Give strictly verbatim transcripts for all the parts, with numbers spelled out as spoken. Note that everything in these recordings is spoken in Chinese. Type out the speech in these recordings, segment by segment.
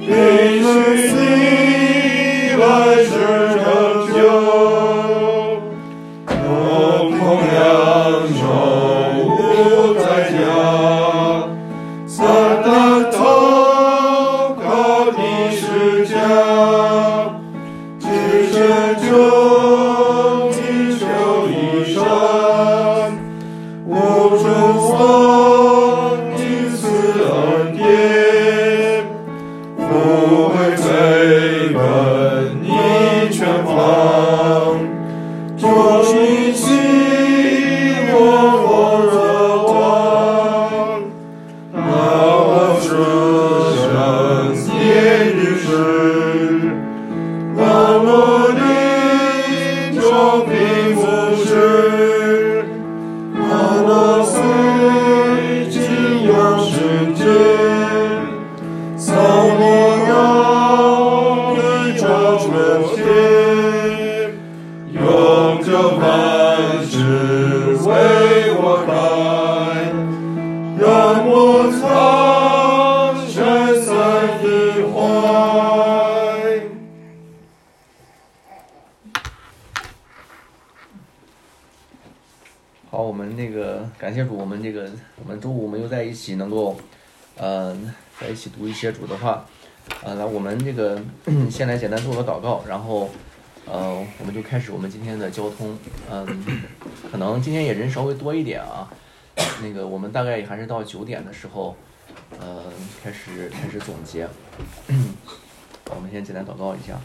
必须你来世拯救，共同扬州不在家，撒旦投靠你施加，只拯救你求一生，无处所因此恩典，不会追问你全方，主你心我火热望，那我是神言语时，让我灵中并不是，让我随经有世界，送我到宇宙春天，用这万事为我开，让我藏身在你怀。 好，我们那个感谢主，我们这个我们周五我们又在一起能够，呃，在一起读一些主的话，呃，来我们这个先来简单做个祷告，然后，呃，我们就开始我们今天的交通，嗯、可能今天也人稍微多一点啊，那个我们大概还是到九点的时候，呃，开始开始总结，我们先简单祷告一下。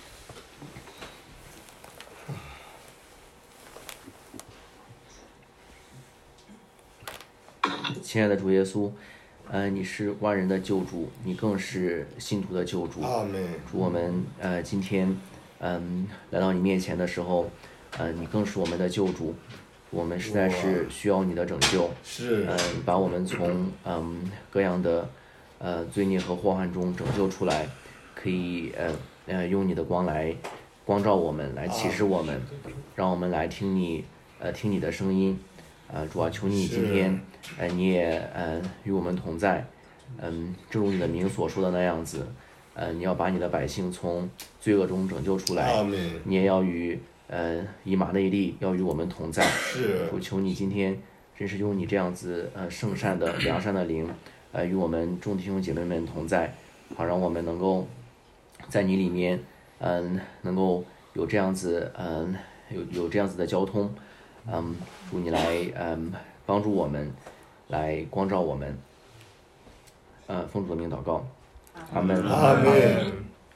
亲爱的主耶稣，呃，你是万人的救主，你更是信徒的救主。 阿门。 主，我们呃今天嗯、来到你面前的时候，呃，你更是我们的救主，我们实在是需要你的拯救。 是。 呃，把我们从嗯各样的呃罪孽和祸患中拯救出来，可以呃呃用你的光来光照我们，来启示我们，让我们来听你呃听你的声音。呃，主啊，求你今天，呃，你也呃与我们同在，嗯，正如你的名所说的那样子，呃，你要把你的百姓从罪恶中拯救出来，你也要与呃以马内利要与我们同在。 是。 主求你今天真是用你这样子呃圣善的良善的灵，呃与我们众弟兄姐妹们同在，好让我们能够在你里面，嗯、能够有这样子，嗯、有有这样子的交通。嗯，主你来，嗯，帮助我们，来光照我们，呃，奉主的名祷告，阿门。 阿门。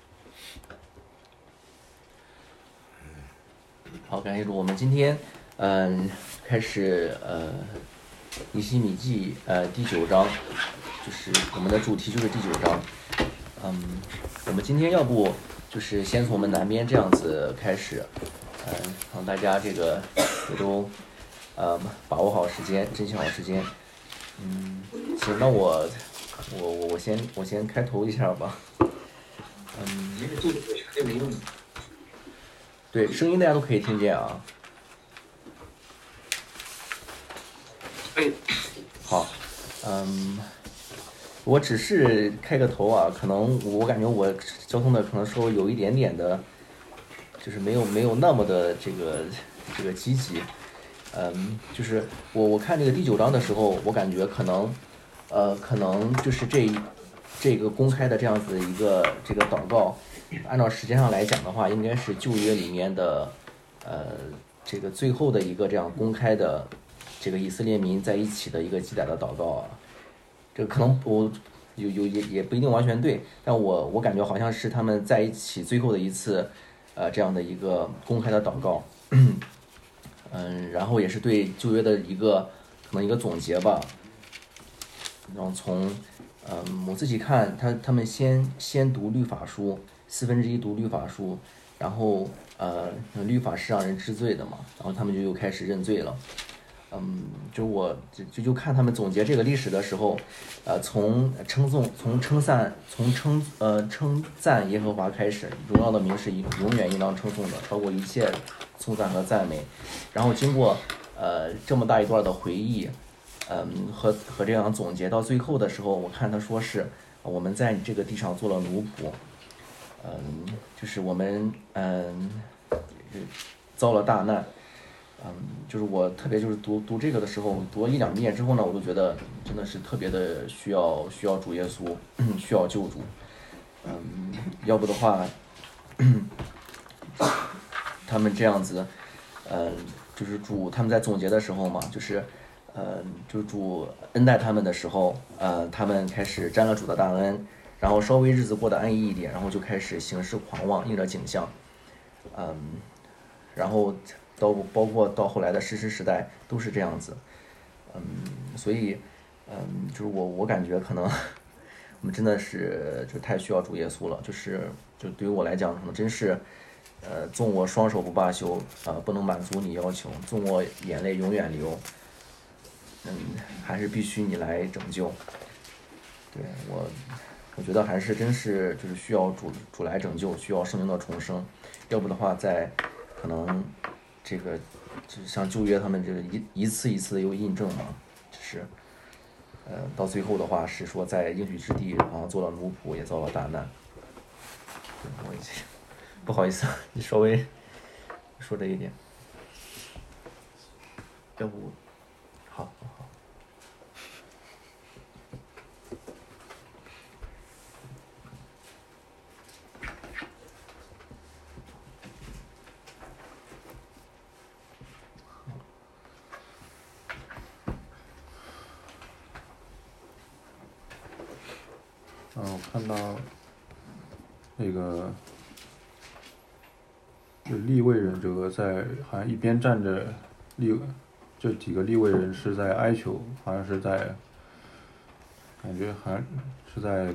好，感谢主，我们今天，嗯、开始，呃，尼希米记，呃，第九章，就是我们的主题就是第九章，嗯，我们今天要不就是先从我们南边这样子开始。嗯，让大家这个也都呃把握好时间，珍惜好时间。嗯，行，那我我我我先我先开头一下吧。嗯， 没事，这个这没用。 对，声音大家都可以听见啊。 哎， 好，嗯，我只是开个头啊，可能我感觉我交通的可能稍微有一点点的。就是没有没有那么的这个这个积极，嗯，就是我我看这个第九章的时候，我感觉可能，呃，可能就是这这个公开的这样子的一个这个祷告，按照时间上来讲的话，应该是旧约里面的，呃，这个最后的一个这样公开的这个以色列民在一起的一个记载的祷告啊，这个可能我有有也也不一定完全对，但我我感觉好像是他们在一起最后的一次。呃，这样的一个公开的祷告，嗯，然后也是对旧约的一个可能一个总结吧。然后从，嗯，我自己看，他他们先先读律法书，四分之一读律法书，然后呃，律法是让人知罪的嘛，然后他们就又开始认罪了。嗯，就我就就看他们总结这个历史的时候，呃，从称颂、从称赞、从称呃称赞耶和华开始，荣耀的名是永远应当称颂的，超过一切颂赞和赞美。然后经过呃这么大一段的回忆，嗯、呃、和和这样总结到最后的时候，我看他说是我们在你这个地上做了奴仆，嗯，就是我们嗯遭了大难，嗯，就是我特别就是读读这个的时候，读了一两遍之后呢，我都觉得真的是特别的需要需要主耶稣，需要救主，嗯，要不的话，他们这样子，呃，就是主他们在总结的时候嘛，就是呃，就是主恩待他们的时候，呃，他们开始沾了主的大恩，然后稍微日子过得安逸一点，然后就开始行事狂妄，应着景象，嗯，然后到包括到后来的士师时代都是这样子，嗯，所以，嗯，就是我我感觉可能我们真的是就太需要主耶稣了，就是就对于我来讲，可能真是。呃，纵我双手不罢休，呃，不能满足你要求；纵我眼泪永远流，嗯，还是必须你来拯救。对我，我觉得还是真是就是需要主主来拯救，需要圣灵的重生，要不的话，在可能这个就像旧约他们这个一一次一次的又印证嘛，就是呃，到最后的话是说在应许之地啊做了奴仆，也遭了大难。对我已经。不好意思，你稍微说这一点，要不，好好好。 嗯，我看到那个。就利未人这个在好像一边站着利，这几个利未人是在哀求，好像是在感觉好像是在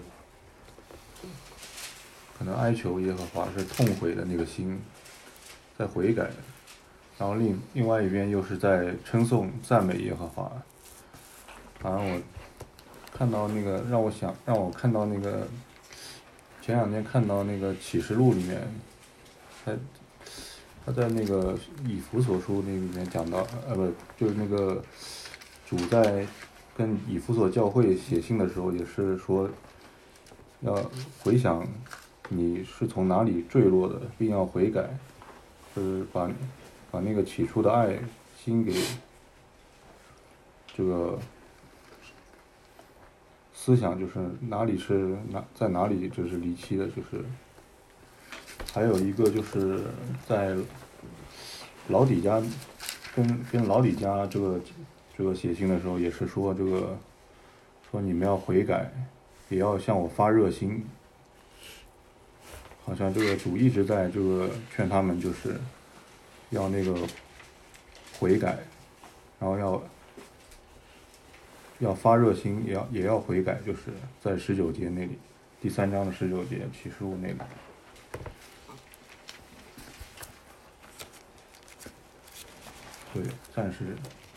可能哀求耶和华，是痛悔的那个心在悔改，然后另另外一边又是在称颂赞美耶和华。好像我看到那个让我想让我看到那个前两天看到那个启示录里面，他他在那个以弗所书那里面讲到，呃不就是那个主在跟以弗所教会写信的时候，也是说要回想你是从哪里坠落的，并要悔改，就是把把那个起初的爱心给这个思想，就是哪里是哪在哪里就是离弃的，就是还有一个就是在老底家跟跟老底家这个这个写信的时候，也是说这个说你们要悔改，也要向我发热心。好像这个主一直在这个劝他们，就是要那个悔改，然后要要发热心，也要也要悔改，就是在十九节那里，第三章的十九节启示录那里。对，暂时。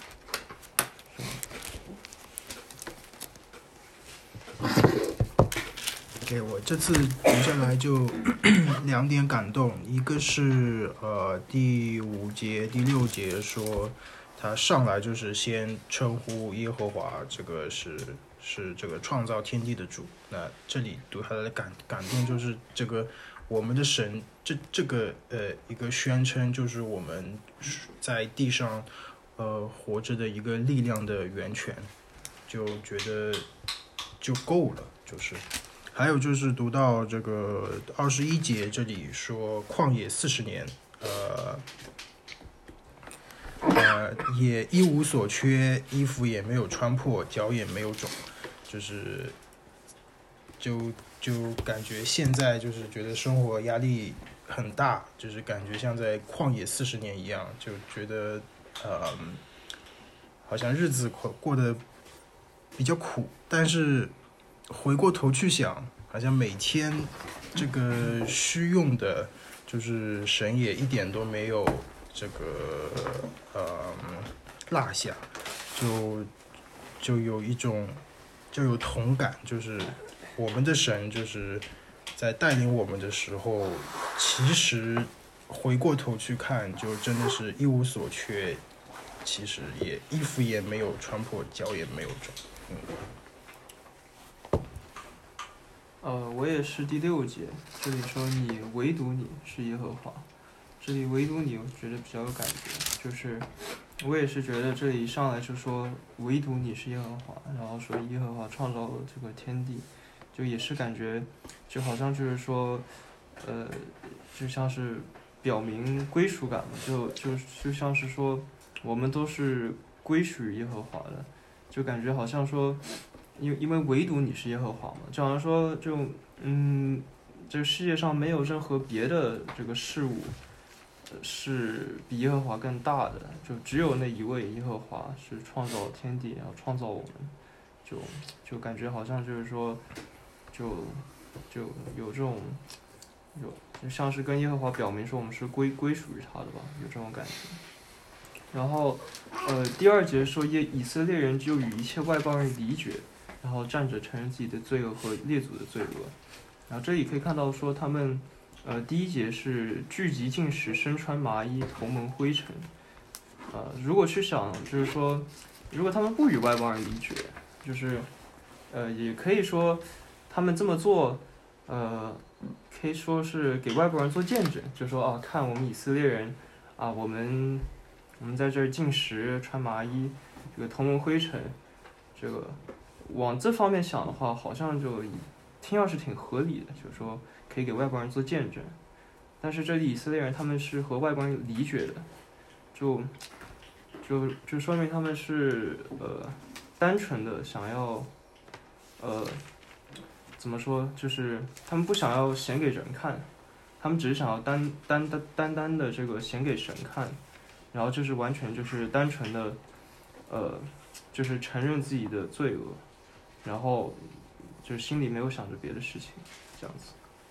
给我这次读下来就两点感动，一个是呃第五节、第六节说他上来就是先称呼耶和华，这个是是这个创造天地的主。那这里读下来的感感动就是这个我们的神，这这个呃一个宣称，就是我们在地上呃活着的一个力量的源泉，就觉得就够了，就是。还有就是读到这个二十一节，这里说旷野四十年，呃，呃，也一无所缺，衣服也没有穿破，脚也没有肿，就是就就感觉现在就是觉得生活压力很大，就是感觉像在旷野四十年一样，就觉得呃，好像日子过得比较苦，但是。回过头去想，好像每天这个需用的，就是神也一点都没有这个呃落下，就就有一种就有同感，就是我们的神就是在带领我们的时候，其实回过头去看，就真的是一无所缺，其实也衣服也没有穿破，脚也没有肿，嗯。 呃，我也是第六节，这里说你唯独你是耶和华，这里唯独你，我觉得比较有感觉，就是我也是觉得这里一上来就说唯独你是耶和华，然后说耶和华创造了这个天地，就也是感觉就好像就是说，呃，就像是表明归属感嘛，就就就像是说我们都是归属于耶和华的，就感觉好像说。因为因为唯独你是耶和华嘛，就好像说就嗯，这个世界上没有任何别的这个事物是比耶和华更大的，就只有那一位耶和华是创造天地，然后创造我们，就就感觉好像就是说，就就有这种有就像是跟耶和华表明说我们是归归属于他的吧，有这种感觉。然后呃，第二节说耶以色列人就与一切外邦人离绝。然后站着承认自己的罪恶和列祖的罪恶，然后这里可以看到说他们，呃，第一节是聚集进食，身穿麻衣，头蒙灰尘，呃，如果去想，就是说，如果他们不与外邦人离绝，就是，呃，也可以说他们这么做，呃，可以说是给外国人做见证，就说啊，看我们以色列人，啊，我们我们在这儿进食，穿麻衣，这个头蒙灰尘，这个。往这方面想的话，好像就听上去挺合理的，就是说可以给外国人做见证。但是这里以色列人他们是和外国人离绝的，就就就说明他们是呃单纯的想要呃怎么说，就是他们不想要显给人看，他们只是想要单单单单单的这个显给神看，然后就是完全就是单纯的呃就是承认自己的罪恶。然后就是心里没有想着别的事情，这样子。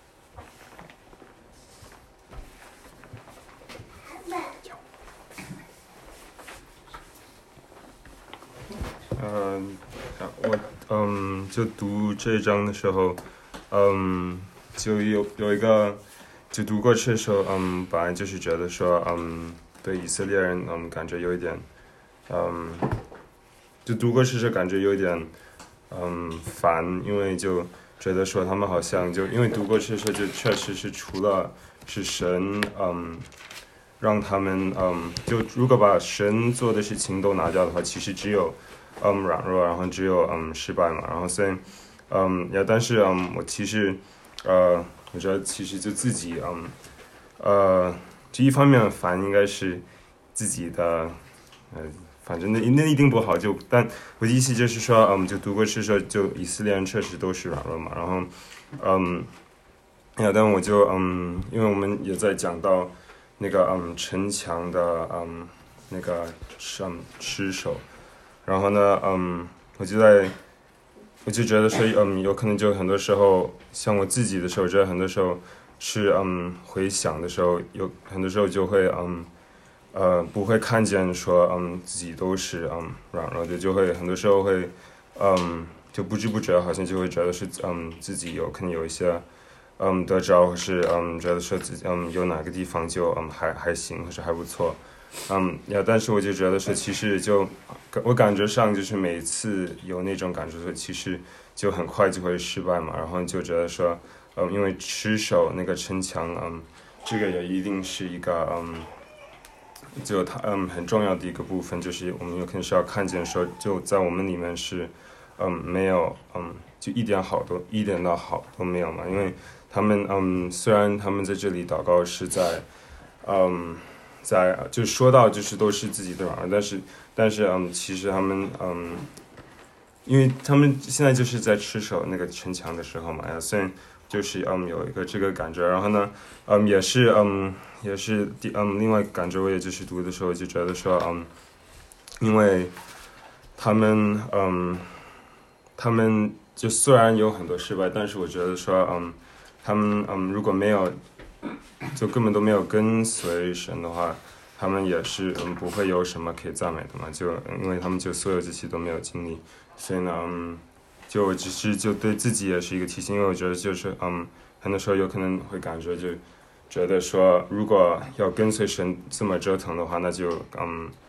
嗯、呃，我嗯就读这一章的时候，嗯就有有一个就读过去的时候，嗯本来就是觉得说，嗯对以色列人，嗯感觉有一点，嗯就读过去时感觉有一点。嗯，烦，因为就觉得说他们好像就因为读过去的时候，就确实是除了是神，嗯，让他们，嗯，就如果把神做的事情都拿掉的话，其实只有，嗯，软弱，然后只有嗯失败嘛，然后所以，嗯，呀，但是嗯，我其实，呃，我觉得其实就自己，嗯，呃，这一方面烦应该是自己的，呃。反正那那一定不好，就但我的意思就是说，嗯，就读过去说，就以色列人确实都是软弱嘛，然后，嗯，呀，但我就嗯，因为我们也在讲到那个嗯城墙的嗯那个嗯吃手，然后呢，嗯，我就在我就觉得说，嗯，有可能就很多时候，像我自己的时候，我觉得很多时候是嗯回想的时候，有很多时候就会嗯。呃，不会看见说，嗯，自己都是嗯软弱的，就会很多时候会，嗯，就不知不觉好像就会觉得是，嗯，自己有可能有一些，嗯，得着，或是嗯，觉得说自己嗯有哪个地方就嗯还还行，或是还不错，嗯，呀，但是我就觉得说，其实就我感觉上就是每次有那种感觉说，其实就很快就会失败嘛，然后就觉得说，嗯，因为持守那个城墙，嗯，这个也一定是一个嗯。就它嗯很重要的一个部分，就是我们有可能是要看见说，就在我们里面是，嗯没有嗯就一点好都一点的好都没有嘛，因为他们嗯虽然他们在这里祷告是在，嗯在就说到就是都是自己的软弱，但是但是嗯其实他们嗯，因为他们现在就是在持守那个城墙的时候嘛，呀，虽然就是嗯有一个这个感觉，然后呢嗯也是嗯。也是第嗯，另外感觉我也就是读的时候就觉得说嗯，因为他们嗯，他们就虽然有很多失败，但是我觉得说嗯，他们嗯如果没有就根本都没有跟随神的话，他们也是嗯不会有什么可以赞美的嘛，就因为他们就所有这些都没有经历，所以呢嗯，就只是就对自己也是一个提醒，因为我觉得就是嗯，很多时候有可能会感觉就。觉得说，如果要跟随神这么折腾的话，那就嗯，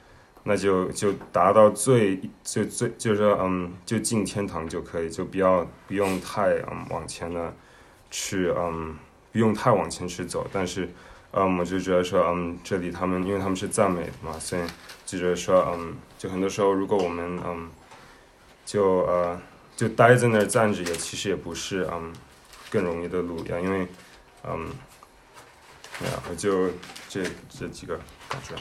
那就就达到最最最就是嗯就进天堂就可以，就不要不用太嗯往前的去嗯不用太往前去走，但是嗯我就觉得说嗯这里他们因为他们是赞美的嘛，所以就觉得说嗯就很多时候如果我们嗯就呃就待在那儿站着也其实也不是嗯更容易的路呀，因为嗯呀我就这这几个感觉。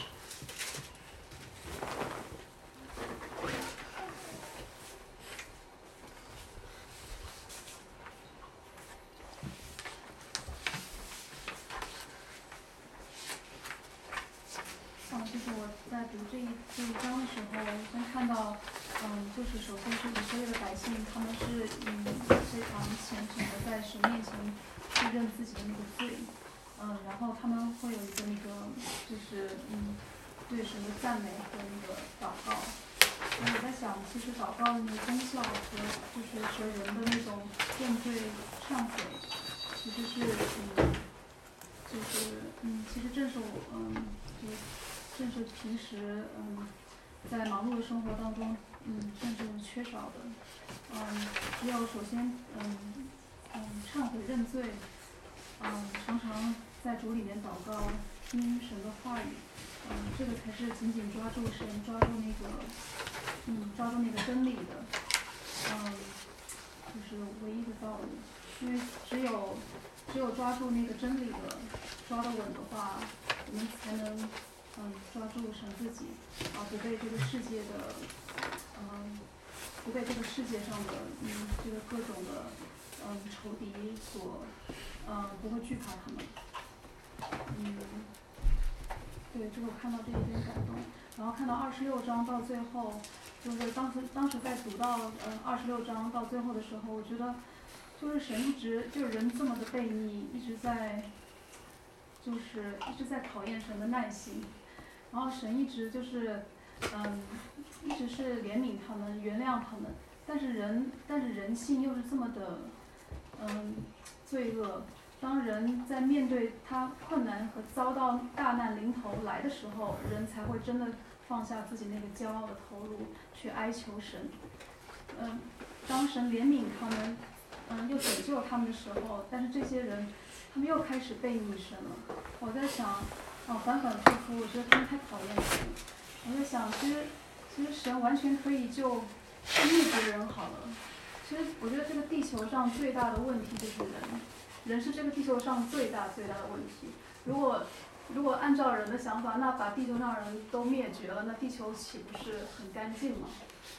嗯，就是我在读这一这一章的时候，先看到，嗯，就是首先是以色列的百姓，他们是嗯非常虔诚的在神面前去认自己的那个罪，嗯，然后他们会有一个那个就是嗯对神的赞美和那个祷告。嗯，我在想，其实祷告的那个功效和就是和人的那种认罪忏悔，其实是嗯就是嗯其实正是我嗯就。正是平时嗯，在忙碌的生活当中，嗯，正是缺少的，嗯，只有首先嗯嗯忏悔认罪，嗯，常常在主里面祷告，听神的话语，嗯，这个才是紧紧抓住神，抓住那个，嗯，抓住那个真理的，嗯，就是唯一的道理，因为只有只有抓住那个真理的，抓得稳的话，我们才能。嗯，抓住神自己，啊，不被这个世界的，嗯，不被这个世界上的，嗯，这个各种的，嗯，仇敌所，嗯，不会惧怕他们。嗯，对，这个我看到这一点感动。然后看到二十六章到最后，就是当时当时在读到呃二十六章到最后的时候，我觉得，就是神一直就是人这么的悖逆，一直在，就是一直在考验神的耐心。然后神一直就是，嗯，一直是怜悯他们，原谅他们，但是人，但是人性又是这么的，嗯，罪恶。当人在面对他困难和遭到大难临头来的时候，人才会真的放下自己那个骄傲的头颅，去哀求神。嗯，当神怜悯他们，嗯，又拯救他们的时候，但是这些人，他们又开始背逆神了。我在想。哦，反反复复，我觉得他们太讨厌神。我在想，其实，其实神完全可以就灭绝人好了。其实，我觉得这个地球上最大的问题就是人，人是这个地球上最大最大的问题。如果如果按照人的想法，那把地球上人都灭绝了，那地球岂不是很干净吗？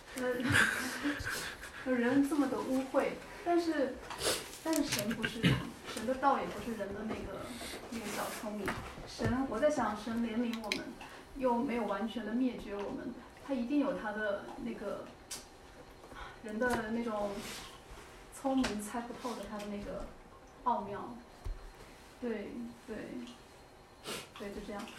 呃，人这么的污秽，但是但是神不是人，神的道也不是人的那个那个小聪明。神，我在想，神怜悯我们，又没有完全的灭绝我们，他一定有他的那个人的那种聪明猜不透的他的那个奥妙。对对对，就这样。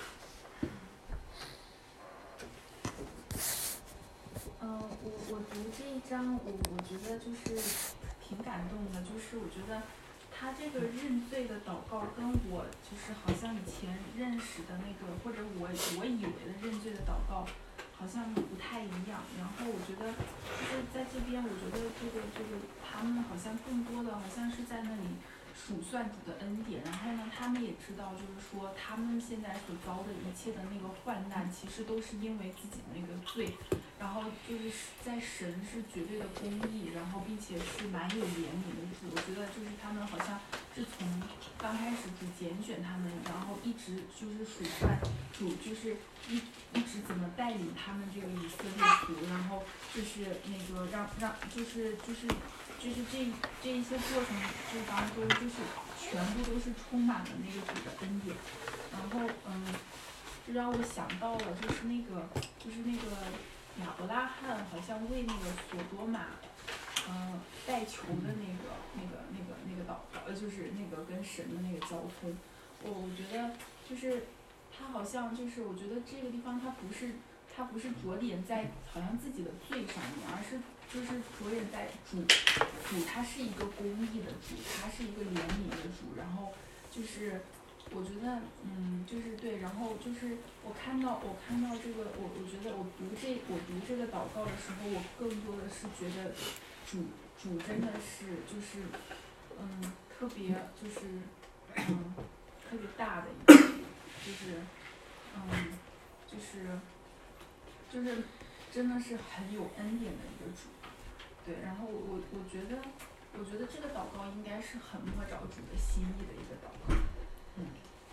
嗯、呃，我我读这一章，我我觉得就是挺感动的，就是我觉得。他这个认罪的祷告跟我就是好像以前认识的那个，或者我我以为的认罪的祷告好像不太一样。然后我觉得就是在这边，我觉得这个这个他们好像更多的好像是在那里数算主的恩典，然后呢，他们也知道就是说他们现在所遭的一切的那个患难，其实都是因为自己的那个罪。然后就是在神是绝对的公义，然后并且是蛮有怜悯的主。我觉得就是他们好像是从刚开始主拣选他们，然后一直就是数算主就是一一直怎么带领他们这个以色列族，然后就是那个让让就是就是就是这这一些过程这当中，就是全部都是充满了那个主的恩典。然后嗯，就让我想到了就是那个就是那个。亚伯拉罕好像为那个索多玛，嗯、呃，代求的那个、那个、那个、那个祷告，呃，就是那个跟神的那个交通。我我觉得就是他好像就是我觉得这个地方他不是他不是着眼在好像自己的罪上面，而是就是着眼在主主他是一个公义的主，他是一个怜悯的主，然后就是我觉得，嗯，就是对，然后就是我看到，我看到这个，我我觉得我读这我读这个祷告的时候，我更多的是觉得主主真的是就是，嗯，特别就是，嗯，特别大的一个，就是，嗯，就是就是真的是很有恩典的一个主，对，然后我我觉得我觉得这个祷告应该是很摸着主的心意的一个祷告。嗯，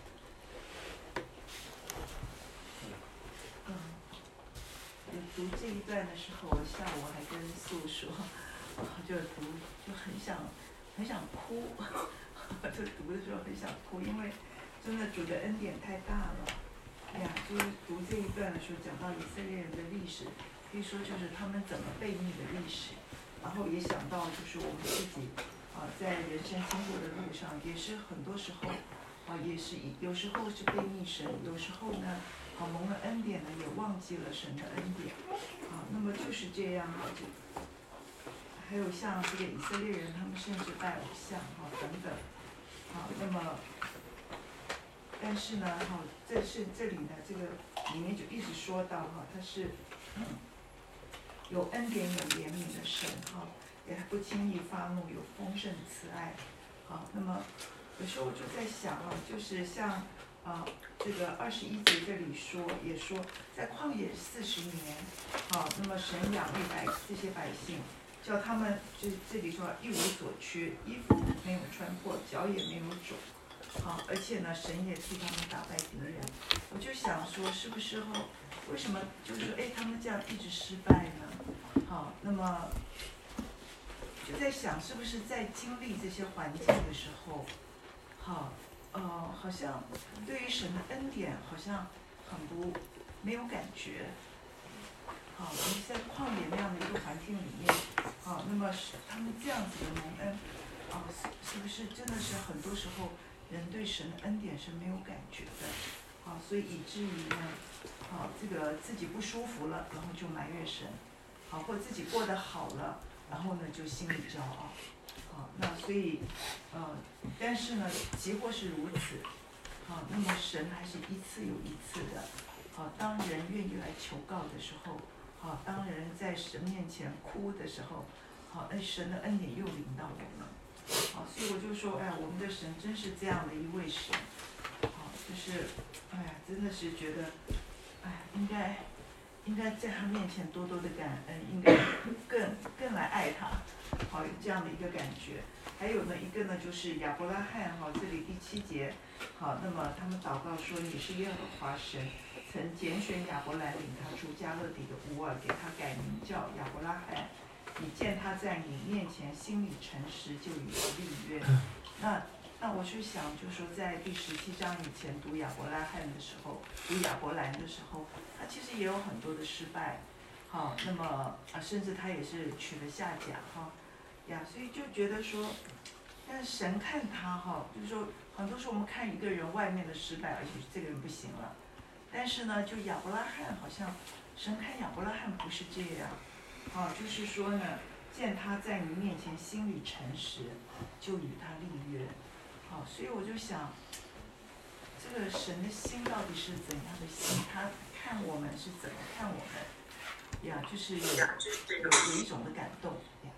嗯，读这一段的时候，我下午还跟素说，就读就很想很想哭，就读的时候很想哭，因为真的主的恩典太大了。哎呀，就是读这一段的时候，讲到以色列人的历史，可以说就是他们怎么悖逆的历史，然后也想到就是我们自己。啊，在人生经过的路上，也是很多时候，啊，也是有时候是背逆神，有时候呢，啊，蒙了恩典呢，也忘记了神的恩典，啊，那么就是这样啊，就还有像这个以色列人，他们甚至拜偶像啊等等，啊，那么，但是呢，哈、啊，这是这里呢，这个里面就一直说到哈、啊，他是、嗯、有恩典有怜悯的神哈。啊也不轻易发怒，有丰盛慈爱，好，那么有时候我就在想啊，就是像啊这个二十一节这里说，也说在旷野四十年，好，那么神养育百这些百姓，叫他们这这里说一无所缺，衣服没有穿破，脚也没有肿，好，而且呢，神也替他们打败敌人。我就想说，是不是后为什么就是说，哎，他们这样一直失败呢？好，那么。就在想，是不是在经历这些环境的时候，好，呃，好像对于神的恩典，好像很不没有感觉。好，你在旷野那样的一个环境里面，好，那么是他们这样子的蒙恩，啊，是是不是真的是很多时候人对神的恩典是没有感觉的？啊，所以以至于呢，啊，这个自己不舒服了，然后就埋怨神，好，或自己过得好了。然后呢，就心里骄傲，啊，那所以，呃，但是呢，即或是如此，啊，那么神还是一次又一次的，啊，当人愿意来求告的时候，啊，当人在神面前哭的时候，好，那神的恩典又临到我们，啊，所以我就说，哎呀，我们的神真是这样的一位神，啊，就是，哎呀，真的是觉得，哎，应该。应该在他面前多多的感恩，应该更更来爱他，好，有这样的一个感觉。还有呢，一个呢就是亚伯拉罕哈，这里第七节，好，那么他们祷告说：“你是耶和华神，曾拣选亚伯兰领他出迦勒底的乌尔，给他改名叫亚伯拉罕。你见他在你面前心里诚实，就与他立约。”那那我去想，就说在第十七章以前读亚伯拉罕的时候，读亚伯兰的时候。他其实也有很多的失败，好，那么啊，甚至他也是娶了下甲哈，呀，所以就觉得说，但是神看他哈，就是说，很多时候我们看一个人外面的失败，而且这个人不行了，但是呢，就亚伯拉罕好像，神看亚伯拉罕不是这样，啊，就是说呢，见他在你面前心里诚实，就与他立约，好，所以我就想，这个神的心到底是怎样的心？他。看我们是怎么看我们呀？就是有有有一种的感动呀。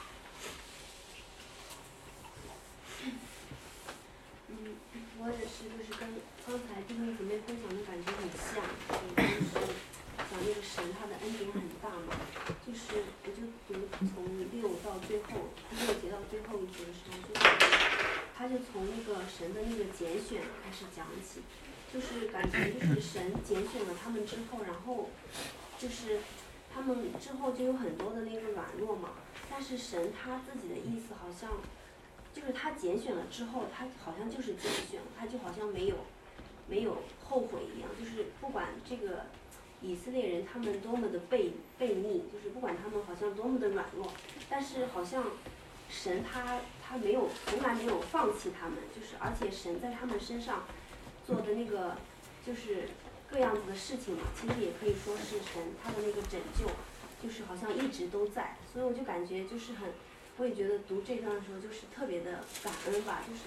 嗯，我也是，就是跟刚才弟兄姊妹分享的感觉很像，就是讲那个神他的恩典很大嘛，就是我就读从六到最后六节到最后一节的时候，就是他就从那个神的那个拣选开始讲起。就是感觉就是神拣选了他们之后，然后就是他们之后就有很多的那个软弱嘛，但是神他自己的意思好像就是他拣选了之后，他好像就是拣选了，他就好像没有没有后悔一样，就是不管这个以色列人他们多么的悖悖逆，就是不管他们好像多么的软弱，但是好像神他他没有从来没有放弃他们，就是而且神在他们身上做的那个就是各样子的事情嘛，其实也可以说是神他的那个拯救，就是好像一直都在，所以我就感觉就是很，我也觉得读这段的时候就是特别的感恩吧，就是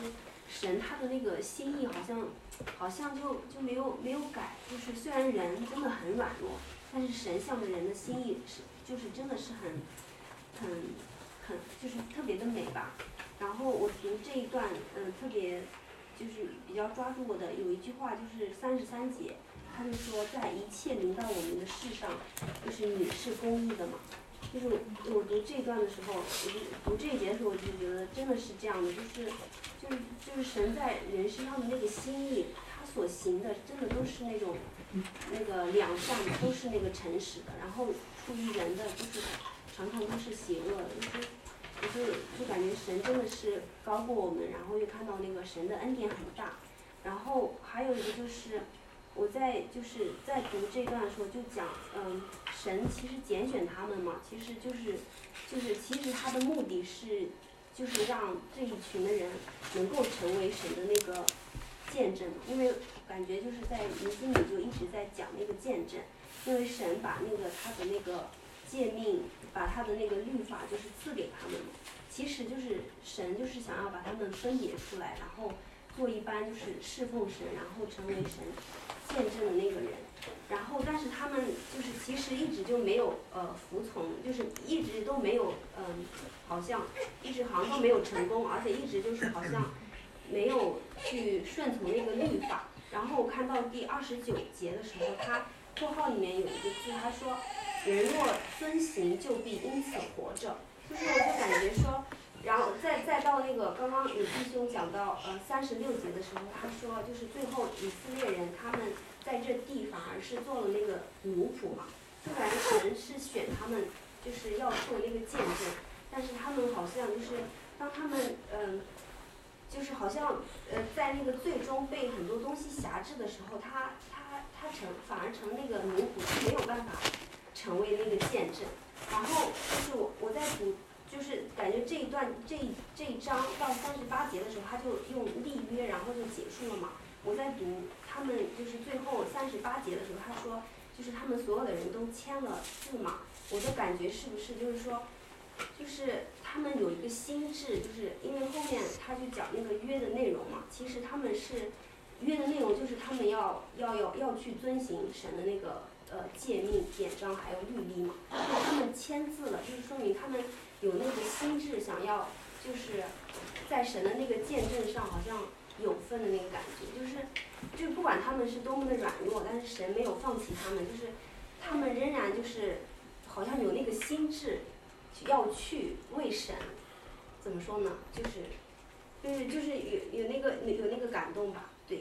神他的那个心意好像好像就就没有没有改，就是虽然人真的很软弱，但是神向着人的心意是就是真的是很很很就是特别的美吧。然后我读这一段，嗯，特别就是比较抓住我的有一句话，就是三十三节，他就说在一切临到我们的事上，就是你是公义的嘛。就是我读这一段的时候，我就读这一节的时候，我就觉得真的是这样的，就是就是就是神在人身上的那个心意，他所行的真的都是那种那个良善的，都是那个诚实的，然后出于人的就是常常都是邪恶的，就是就是就感觉神真的是高过我们，然后又看到那个神的恩典很大，然后还有一个就是我在就是在读这段的时候就讲，嗯，神其实拣选他们嘛，其实就是就是其实他的目的是就是让这一群的人能够成为神的那个见证，因为感觉就是在灵经里就一直在讲那个见证，因为神把那个他的那个诫命，把他的那个律法就是赐给他们嘛，其实就是神就是想要把他们分别出来，然后做一般就是侍奉神，然后成为神见证的那个人，然后但是他们就是其实一直就没有呃服从，就是一直都没有嗯、呃，好像一直好像都没有成功，而且一直就是好像没有去顺从那个律法。然后我看到第二十九节的时候，他括号里面有一个字，他说人若遵行，就必因此活着。就是我就感觉说，然后再再到那个刚刚有弟兄讲到呃三十六节的时候，他说就是最后以色列人他们在这地反而是做了那个奴仆嘛，就感觉神是选他们就是要做那个见证，但是他们好像就是当他们嗯、呃、就是好像呃在那个最终被很多东西辖制的时候，他他他成反而成那个奴仆，他没有办法成为那个见证。然后就是我我在读，就是感觉这一段这一这一章到三十八节的时候，他就用立约，然后就结束了嘛。我在读他们就是最后三十八节的时候，他说就是他们所有的人都签了字嘛。我的感觉是不是就是说，就是他们有一个心智，就是因为后面他就讲那个约的内容嘛，其实他们是约的内容就是他们要要要要去遵行神的那个。呃，诫命、典章还有律例嘛，就是他们签字了，就是说明他们有那个心智，想要就是在神的那个见证上好像有份的那个感觉，就是就不管他们是多么的软弱，但是神没有放弃他们，就是他们仍然就是好像有那个心智要去为神，怎么说呢？就是就是就是有有那个有那个感动吧，对。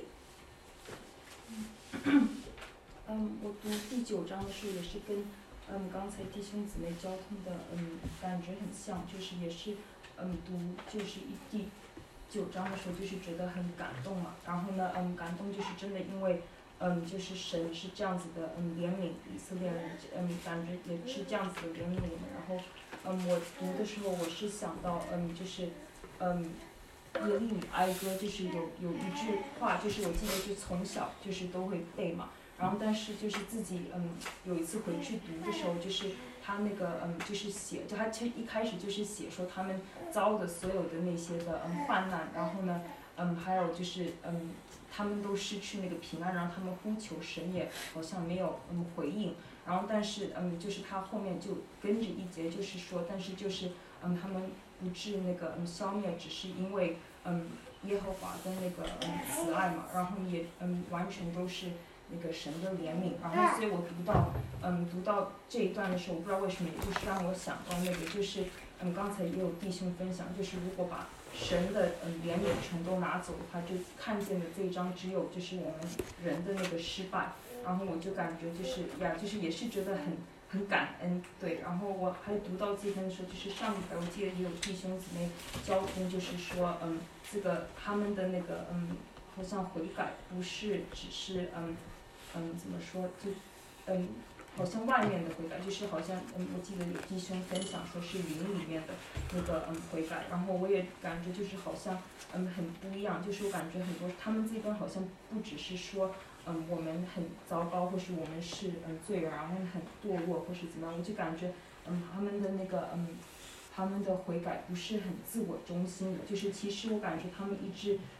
嗯，我读第九章的时候也是跟嗯刚才弟兄姊妹交通的嗯感觉很像，就是也是嗯读就是一第九章的时候就是觉得很感动嘛，然后呢嗯感动就是真的因为嗯就是神是这样子的嗯怜悯以色列人，嗯感觉也是这样子的怜悯我们，然后嗯我读的时候我是想到嗯就是嗯耶利米哀歌，就是有有一句话就是我记得就从小就是都会背嘛。然后，但是就是自己嗯，有一次回去读的时候，就是他那个嗯，就是写，就他其实一开始就是写说他们遭的所有的那些的嗯患难，然后呢嗯，还有就是嗯，他们都失去那个平安，然后他们呼求神也好像没有嗯回应，然后但是嗯，就是他后面就跟着一节就是说，但是就是嗯，他们不致那个嗯消灭，只是因为嗯耶和华的那个嗯慈爱嘛，然后也嗯完全都是。那个神的怜悯，然后所以我读到，嗯，读到这一段的时候，我不知道为什么，就是让我想到那个，就是嗯，刚才也有弟兄分享，就是如果把神的嗯怜悯全都拿走的话，就看见的这一章只有就是我们人的那个失败，然后我就感觉就是呀，就是也是觉得很很感恩，对，然后我还读到这边的时候，就是上礼拜我记得也有弟兄姊妹交通，就是说嗯，这个他们的那个嗯，好像悔改不是只是嗯。嗯，怎么说？就，嗯，好像外面的悔改，就是好像，嗯，我记得有弟兄分享说是灵里面的那个嗯悔改，然后我也感觉就是好像嗯很不一样，就是我感觉很多他们这边好像不只是说嗯我们很糟糕，或是我们是嗯罪人，然后很堕落，或是怎么样，我就感觉嗯他们的那个嗯他们的悔改不是很自我中心的，就是其实我感觉他们一直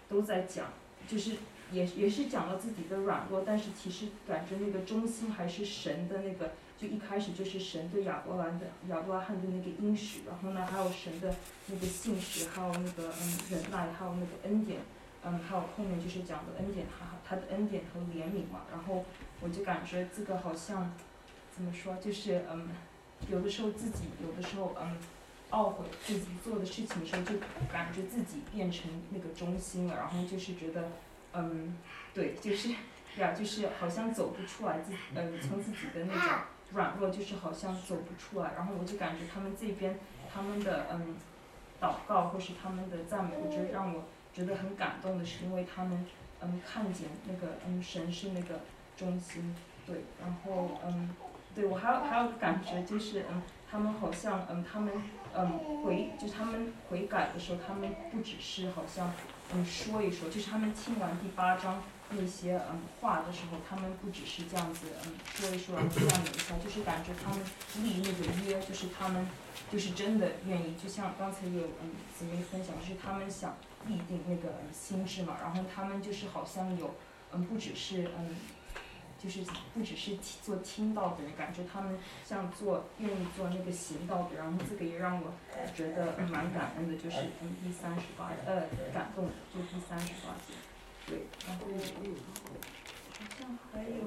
都在讲，就是也也是讲了自己的软弱，但是其实感觉那个中心还是神的那个，就一开始就是神对亚伯兰的亚伯拉罕的那个应许，然后呢还有神的那个信实，还有那个嗯忍耐，还有那个恩典，嗯还有后面就是讲的恩典，他他的恩典和怜悯嘛，然后我就感觉这个好像怎么说，就是嗯有的时候自己有的时候嗯。懊悔自己做的事情的时候，就感觉自己变成那个中心了，然后就是觉得，嗯，对，就是呀，就是好像走不出来自己，嗯，从自己的那种软弱，就是好像走不出来。然后我就感觉他们这边他们的嗯祷告或是他们的赞美，我觉得让我觉得很感动的是，因为他们嗯看见那个嗯神是那个中心，对，然后嗯，对我还有还有个感觉就是嗯。他们好像，嗯，他们，嗯，悔，就是他们悔改的时候，他们不只是好像，嗯，说一说，就是他们听完第八章那些，嗯，话的时候，他们不只是这样子，嗯，说一说，然后赞美一下，就是感觉他们立那个约，就是他们，就是真的愿意，就像刚才有，嗯，姊妹分享，就是他们想立定那个、嗯、心智嘛，然后他们就是好像有，嗯，不只是，嗯。就是不只是做听到的人，感觉他们像做愿意做那个行道的，然后这个也让我觉得蛮感恩的，就是嗯第三十八呃感动的，就第三十八节，对，然后好像还有，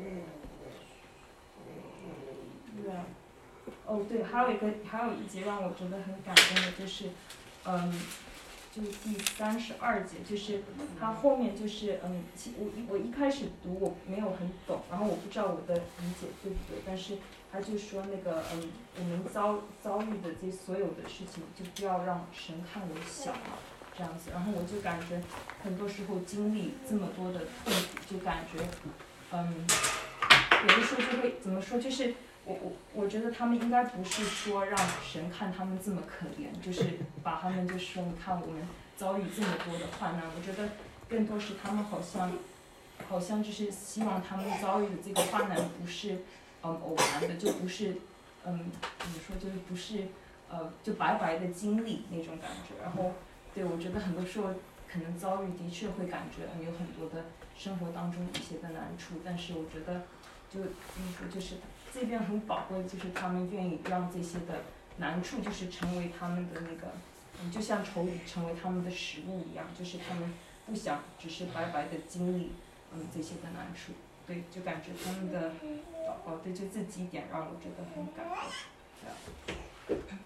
对，哦对，还有一个还有一节让我觉得很感动的，就是嗯。就是第三十二节，就是它后面就是嗯，我我一开始读我没有很懂，然后我不知道我的理解对不对，但是他就说那个嗯，我们遭遭遇的这所有的事情，就不要让神看为小嘛，这样子。然后我就感觉很多时候经历这么多的痛苦，就感觉嗯，有的时候就会怎么说，就是我我我觉得他们应该不是说让神看他们这么可怜，就是把他们就说你看我们遭遇这么多的患难，我觉得更多是他们好像好像就是希望他们遭遇的这个患难不是嗯偶然的，就不是嗯怎么说，就是不是呃就白白的经历那种感觉。然后对我觉得很多时候可能遭遇的确会感觉嗯有很多的生活当中一些的难处，但是我觉得就怎么说，就是这边很宝贵，就是他们愿意让这些的难处就是成为他们的那个嗯就像仇敌成为他们的食物一样，就是他们不想只是白白的经历嗯这些的难处。对，就感觉他们的祷告，对，就这几点让我觉得很感动。对啊。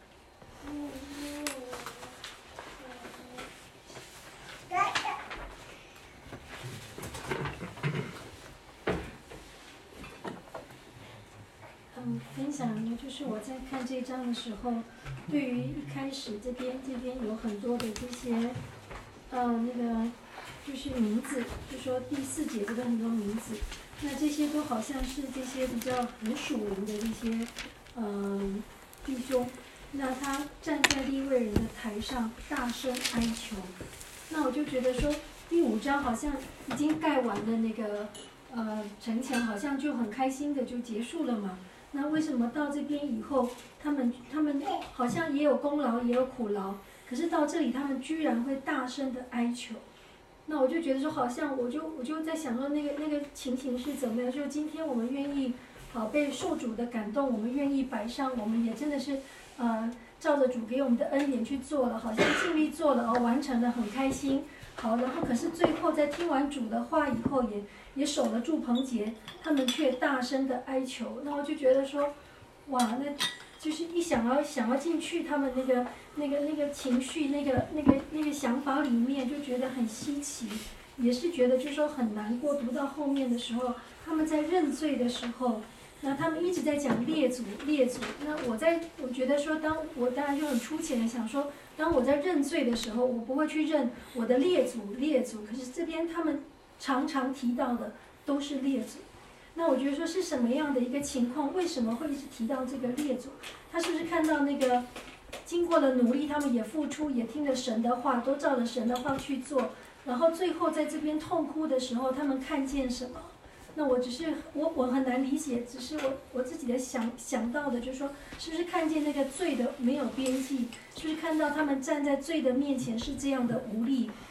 嗯，分享一个，就是我在看这章的时候，对于一开始这边这边有很多的这些，呃，那个就是名字，就说第四节这个很多名字，那这些都好像是这些比较很属灵的一些，嗯、呃，弟兄，那他站在利未人的台上大声哀求，那我就觉得说第五章好像已经盖完的那个呃城墙，好像就很开心的就结束了嘛。那为什么到这边以后，他们他们好像也有功劳也有苦劳，可是到这里他们居然会大声的哀求？那我就觉得说，好像我就我就在想说，那个那个情形是怎么样？就今天我们愿意，好、呃、被受主的感动，我们愿意摆上，我们也真的是，呃，照着主给我们的恩典去做了，好像尽力做了，哦，完成了，很开心。好，然后可是最后在听完主的话以后也，也也守了住棚节，他们却大声的哀求。那我就觉得说，哇，那就是一想要想要进去他们那个那个那个情绪那个那个那个想法里面，就觉得很稀奇，也是觉得就是说很难过。读到后面的时候，他们在认罪的时候，那他们一直在讲列祖列祖。那我在我觉得说，当我当然就很粗浅的想说，当我在认罪的时候，我不会去认我的列祖列祖，可是这边他们常常提到的都是列祖。那我觉得说是什么样的一个情况？为什么会一直提到这个列祖？他是不是看到那个经过了努力，他们也付出，也听了神的话，都照着神的话去做，然后最后在这边痛哭的时候，他们看见什么？那我只是我我很难理解，只是我我自己的想想到的，就是说，是不是看见那个罪的没有边际？是不是看到他们站在罪的面前是这样的无力？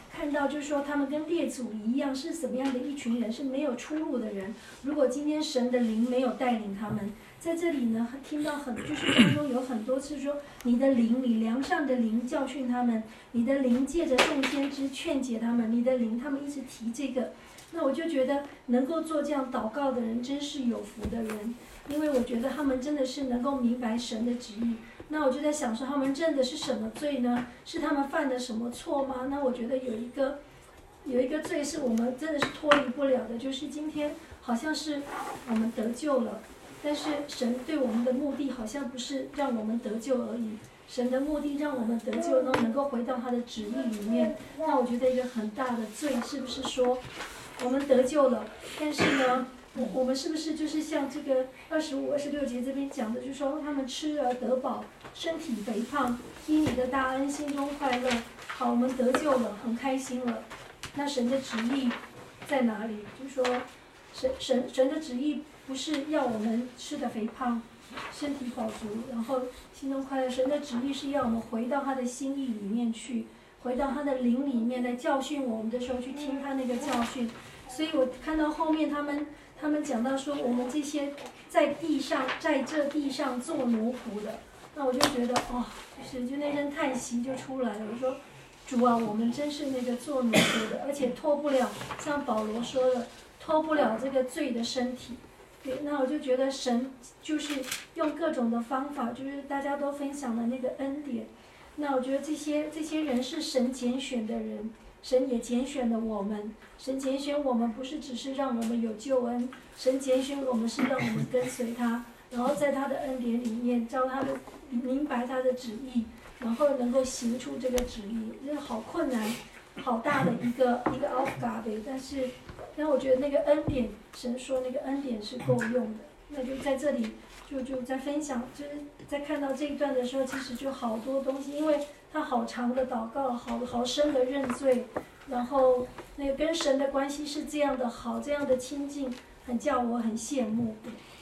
看到就是说他们跟列祖一样是什么样的一群人，是没有出路的人。如果今天神的灵没有带领他们，在这里呢听到很就是当中有很多次说你的灵，你良善的灵教训他们，你的灵借着众先知劝解他们，你的灵他们一直提这个。那我就觉得能够做这样祷告的人真是有福的人，因为我觉得他们真的是能够明白神的旨意。那我就在想说他们认的是什么罪呢？是他们犯的什么错吗？那我觉得有一个有一个罪是我们真的是脱离不了的，就是今天好像是我们得救了，但是神对我们的目的好像不是让我们得救而已，神的目的让我们得救，然后能够回到他的旨意里面。那我觉得一个很大的罪是不是说我们得救了，但是呢我我们是不是就是像这个二十五、二十六节这边讲的，就是说他们吃而得饱，身体肥胖，因你的大恩心中快乐。好，我们得救了，很开心了。那神的旨意在哪里？就是说，神神神的旨意不是要我们吃的肥胖，身体饱足，然后心中快乐。神的旨意是要我们回到他的心意里面去，回到他的灵里面来教训我们的时候，去听他那个教训。所以我看到后面他们。他们讲到说，我们这些在地上，在这地上做奴仆的，那我就觉得，哦，就是就那声叹息就出来了。我说，主啊，我们真是那个做奴仆的，而且脱不了，像保罗说的，脱不了这个罪的身体。对，那我就觉得神就是用各种的方法，就是大家都分享的那个恩典。那我觉得这些这些人是神拣选的人。神也拣选了我们，神拣选我们不是只是让我们有救恩，神拣选我们是让我们跟随他，然后在他的恩典里面照他的明白他的旨意，然后能够行出这个旨意。这好困难，好大的一个一个 aufgabe， 但是但我觉得那个恩典，神说那个恩典是够用的。那就在这里就就在分享，就是在看到这一段的时候，其实就好多东西，因为他好长的祷告，好好深的认罪，然后那个跟神的关系是这样的好，这样的亲近，很叫我很羡慕。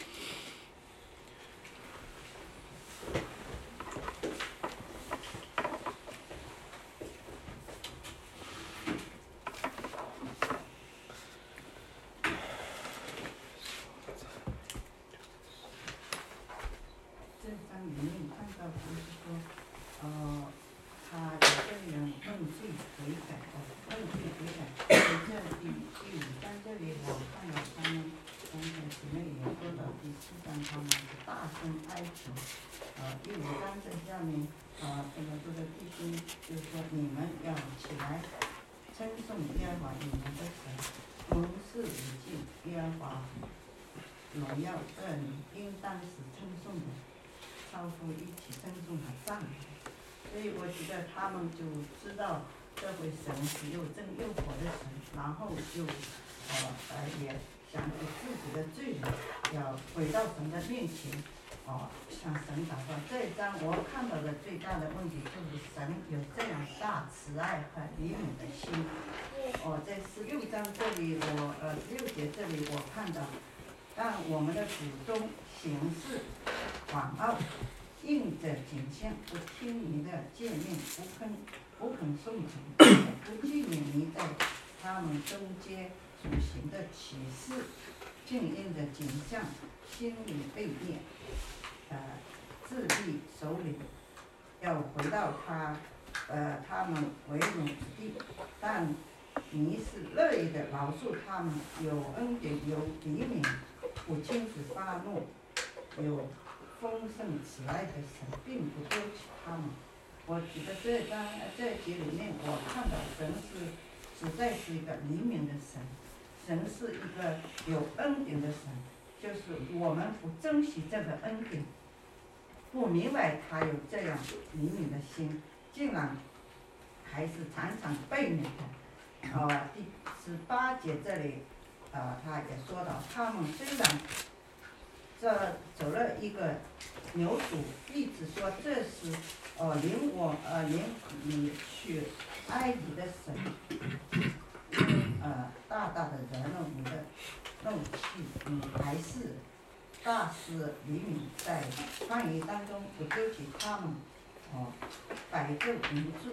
这张里面看到就是说，呃。他有个人认罪悔改哦，认罪悔改。在这第第五章这里，我看了他们刚才姊妹也说了，第四章他们大声哀求。呃，第五章这下面，呃，这个这个弟兄就是说，你们要起来称颂耶和华你们的神，蒙事已尽，耶和华荣耀这里应当是称颂的，超乎一起称颂和赞美。所以我觉得他们就知道这位神是又真又活的神，然后就呃呃也想起自己的罪人，要回到神的面前，哦、呃、向神祷告。这一章我看到的最大的问题就是神有这样大慈爱和怜悯的心。哦、呃，在十六章这里我呃十六节这里我看到，让我们的祖宗行事狂傲。应着景象，不听你的诫命，不肯不肯顺从，不纪念你在他们中间所行的启示，竟应着景象，心里被灭，呃，自立首领，要回到他呃他们为奴之地，但你是乐意的饶恕他们，有恩典，有怜悯，不轻视发怒，有丰盛慈爱的神并不丢弃他们。我觉得这章这一节里面，我看到神是实在是一个怜悯的神，神是一个有恩典的神，就是我们不珍惜这个恩典，不明白他有这样怜悯的心，竟然还是常常背逆的。呃，第十八节这里，呃，他也说到，他们虽然这走了一个牛犊，一直说这是呃领我呃领你去埃及的神，呃大大的惹怒你的怒气，你还是大施怜悯，在旷野当中不丢弃他们，哦、呃，百咒民族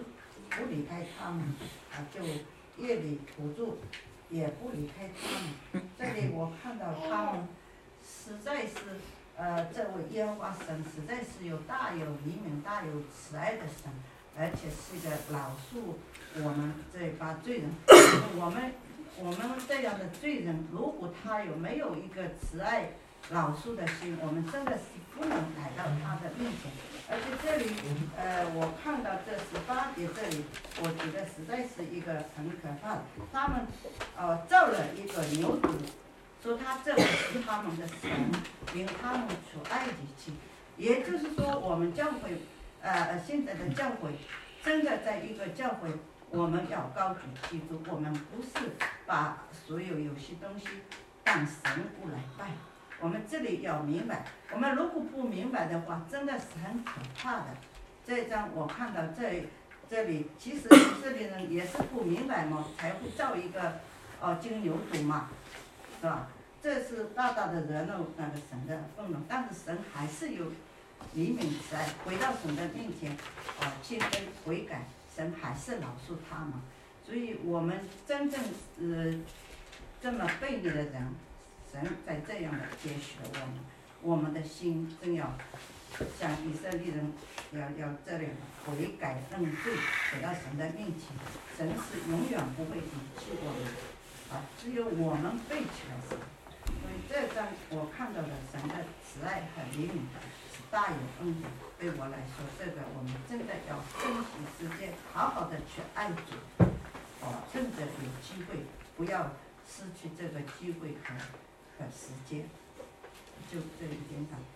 不离开他们，啊，就夜里土著也不离开他们。这里我看到他们实在是，呃，这位耶和华神实在是有大有怜悯、大有慈爱的神，而且是个饶恕我们这把罪人。我们我们这样的罪人，如果他有没有一个慈爱饶恕的心，我们真的是不能来到他的面前。而且这里，呃，我看到这十八节这里，我觉得实在是一个很可怕的。他们，呃，造了一个牛犊，说他这个是他们的神，领他们出埃及去。也就是说，我们教会，呃，现在的教会，真的在一个教会，我们要高举基督，我们不是把所有有些东西当神物来拜。我们这里要明白，我们如果不明白的话，真的是很可怕的。这张我看到这这里，其实以色列人也是不明白嘛，才会造一个哦金牛犊嘛，是吧？这是大大的惹怒那个神的愤怒，但是神还是有怜悯慈爱，回到神的面前，哦谦卑悔改，神还是饶恕他们。所以我们真正呃这么悖逆的人。神在这样的接许了我们，我们的心真要像以色列人要要这样悔改认罪，回到神的面前。神是永远不会离弃我们，啊，只有我们背起了神。所以这张我看到的神的慈爱和怜悯是大有恩典。对我来说，这个我们真的要珍惜时间，好好的去爱主，哦，趁着有机会，不要失去这个机会和。的时间，就这一点感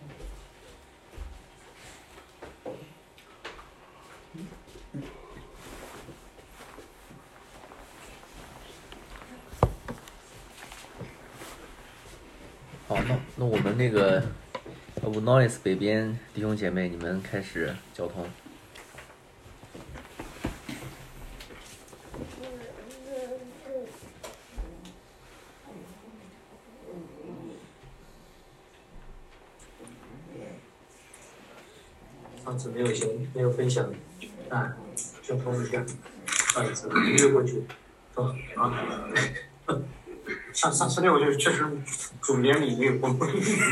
动。 好，那那我们那个呃 Noise 北边弟兄姐妹，你们开始交通。 上次没有先没有分享，啊，交通一下，不好意思，略过去。哦啊，上上次六就是确实主年里没有过。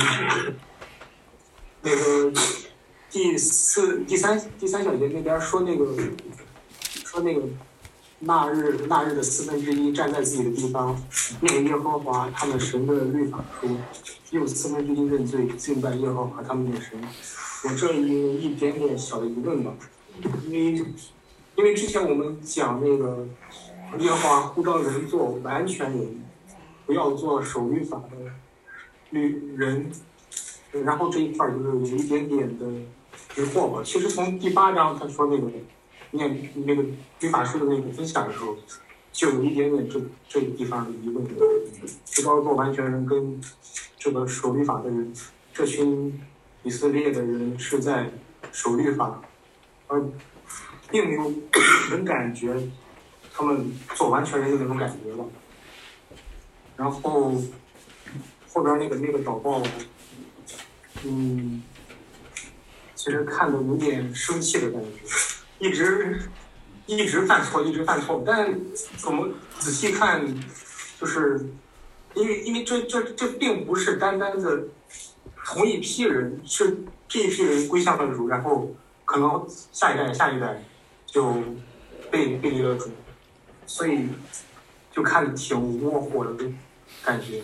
那个第四、第三、第三小节那边说那个说那个那日那日的四分之一站在自己的地方，念耶和华他们神的律法书，又四分之一认罪敬拜耶和华他们的神。我这一一点点小的疑问吧，因为因为之前我们讲那个耶和华呼召人做完全人，不要做守律法的律人，然后这一块就是有一点点的疑惑吧。其实从第八章他说那个念那个律法书的那个分享的时候，就有一点点这这个地方的疑问，知道做完全人跟这个守律法的人，这群以色列的人是在守律法，而并没有人感觉他们做完全人的那种感觉了。然后后边那个那个祷告，嗯，其实看的有点生气的感觉，一直一直犯错，一直犯错，但怎么仔细看，就是因为因为这这这并不是单单的同一批人，是这一批人归向了主，然后可能下一代下一代就背背离了主，所以就看着挺窝火的感觉，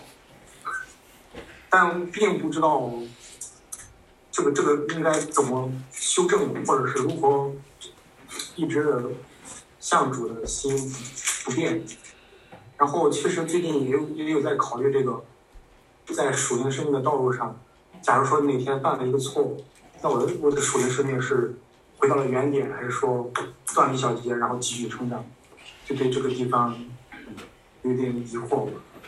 但并不知道这个这个应该怎么修正，或者是如何一直的向主的心不变。然后其实最近也有也有在考虑这个，在属灵生命的道路上，假如说哪天犯了一个错误，那我的我的属灵生命是回到了原点，还是说断了一小节然后继续成长？就对这个地方有点疑惑。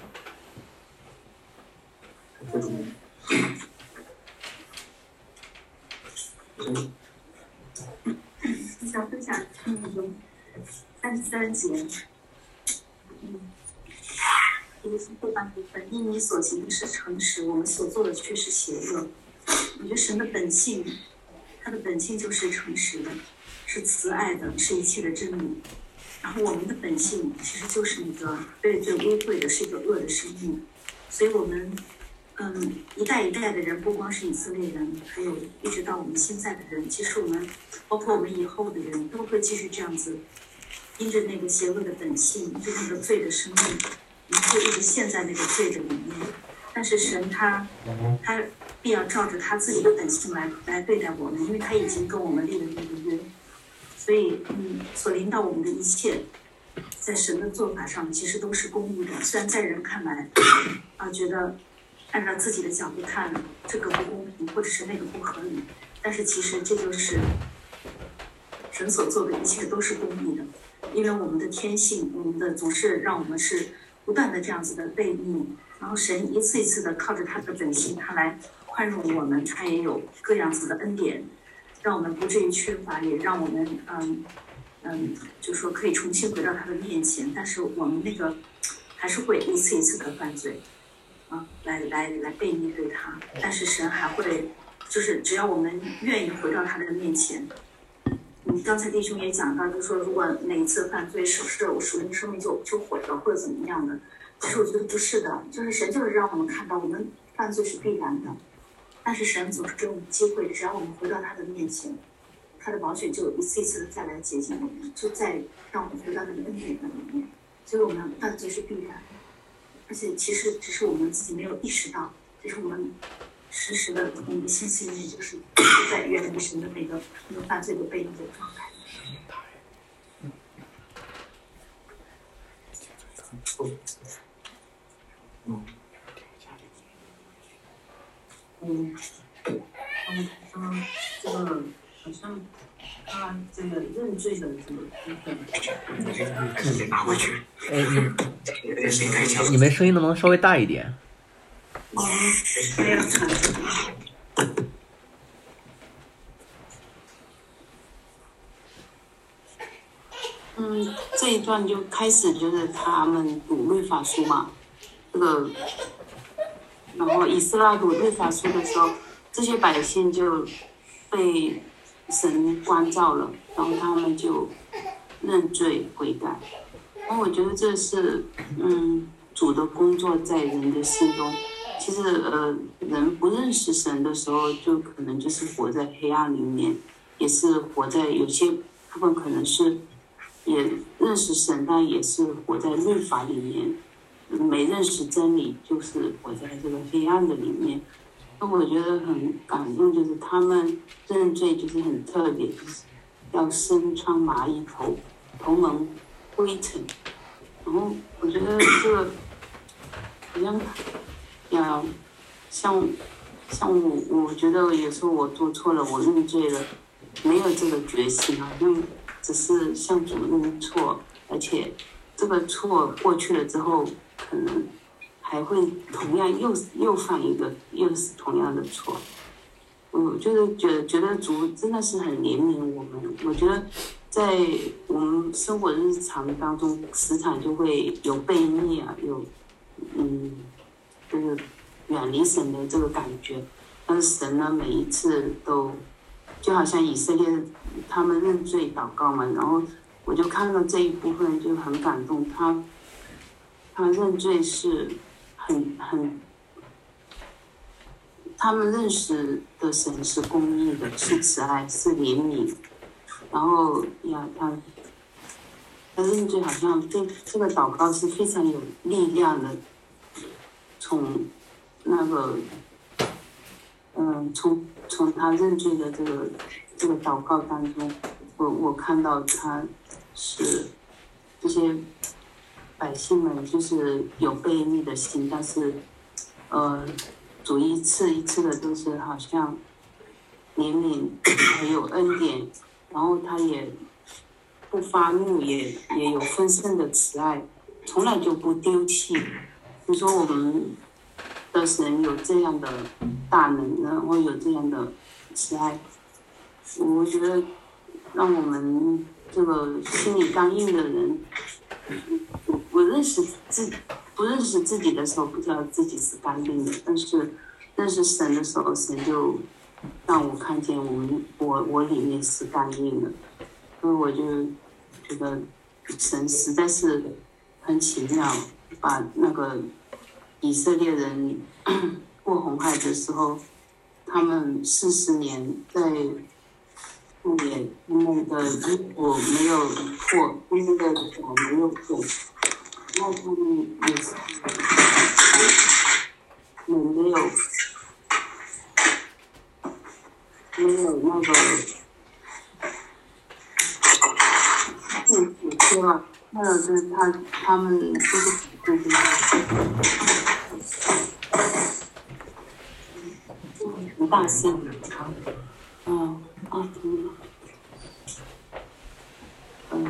这种我想分享那个三十三节，嗯，一个是后半部分，因你所行的是诚实，我们所做的却是邪恶。我觉得神的本性，他的本性就是诚实的， 是慈爱的，是一切的真理。然后我们的本性其实就是一个最最污秽的，是一个恶的生命。所以我们嗯一代一代的人，不光是以色列人，还有一直到我们现在的人，其实我们包括我们以后的人都会继续这样子，因着那个邪恶的本性，因着那个罪的生命，我们会一直陷在那个罪的里面。但是神他他必要照着他自己的本性来来对待我们，因为他已经跟我们立了那个约，所以嗯，所领导我们的一切，在神的做法上其实都是公义的。虽然在人看来啊，觉得按照自己的角度看这个不公平，或者是那个不合理，但是其实这就是神所做的一切都是公义的。因为我们的天性，我们的总是让我们是不断的这样子的悖逆。然后神一次一次的靠着他的本性，他来宽容我们，他也有各样子的恩典，让我们不至于缺乏，也让我们嗯嗯，就说可以重新回到他的面前。但是我们那个还是会一次一次的犯罪，啊，来来来背逆对他。但是神还会，就是只要我们愿意回到他的面前。嗯，刚才弟兄也讲到，就说如果哪一次犯罪，是不是我属灵生命就就毁了，或者怎么样的？其实我觉得不是的，就是神就是让我们看到我们犯罪是必然的，但是神总是给我们机会，只要我们回到他的面前，他的宝血就一次一次的再来洁净我们，就再让我们回到那个恩典的里面。所以我们犯罪是必然，而且其实只是我们自己没有意识到，就是我们时时的我们的心思里面就是在远离神的那个那个犯罪的悖逆的状态。嗯，嗯，嗯，嗯，这个好像他这个认罪的这个部分，拿回去。 哎，你你们声音能不能稍微大一点？ 哦，没有产生。嗯，这一段就开始就是他们读律法书嘛，这个，然后以斯拉读律法书的时候，这些百姓就被神关照了，然后他们就认罪悔改。然后我觉得这是嗯主的工作在人的心中。其实呃人不认识神的时候，就可能就是活在黑暗里面，也是活在有些部分可能是。也认识神，但也是活在律法里面，没认识真理，就是活在这个黑暗的里面。那我觉得很感动，就是他们认罪就是很特别，就是要身穿麻衣头，头蒙灰尘。然后我觉得这个好像呀，像像我，我觉得有时候我做错了，我认罪了，没有这个决心，好像。只是向主认错，而且这个错过去了之后，可能还会同样又又犯一个，又是同样的错。我就是觉得觉得主真的是很怜悯我们。我觉得在我们生活日常当中，时常就会有悖逆啊，有嗯，就是远离神的这个感觉。但是神呢，每一次都。就好像以色列他们认罪祷告嘛，然后我就看到这一部分就很感动，他他认罪是很很，他们认识的神是公义的，是慈爱，是怜悯，然后呀他他认罪好像这这个祷告是非常有力量的，从那个。嗯，从从他认罪的这个这个祷告当中，我我看到他是这些百姓们就是有悖逆的心，但是呃，主一次一次的都是好像怜悯还有恩典，然后他也不发怒，也也有丰盛的慈爱，从来就不丢弃。你说我们。的神有这样的大能，然后有这样的慈爱，我觉得让我们这个心里刚硬的人，我认识自不认识自己的时候，不知道自己是刚硬的，但是认识神的时候，神就让我看见我们我我里面是刚硬的， 所以我就觉得神实在是很奇妙，把那个以色列人过红海的时候，他们四十年在旷野，他们的衣服没有破，他们的脚没有肿，那他们也是也没有没有那个痛苦是吧？还有就是他他们就是对对很大声，嗯啊嗯嗯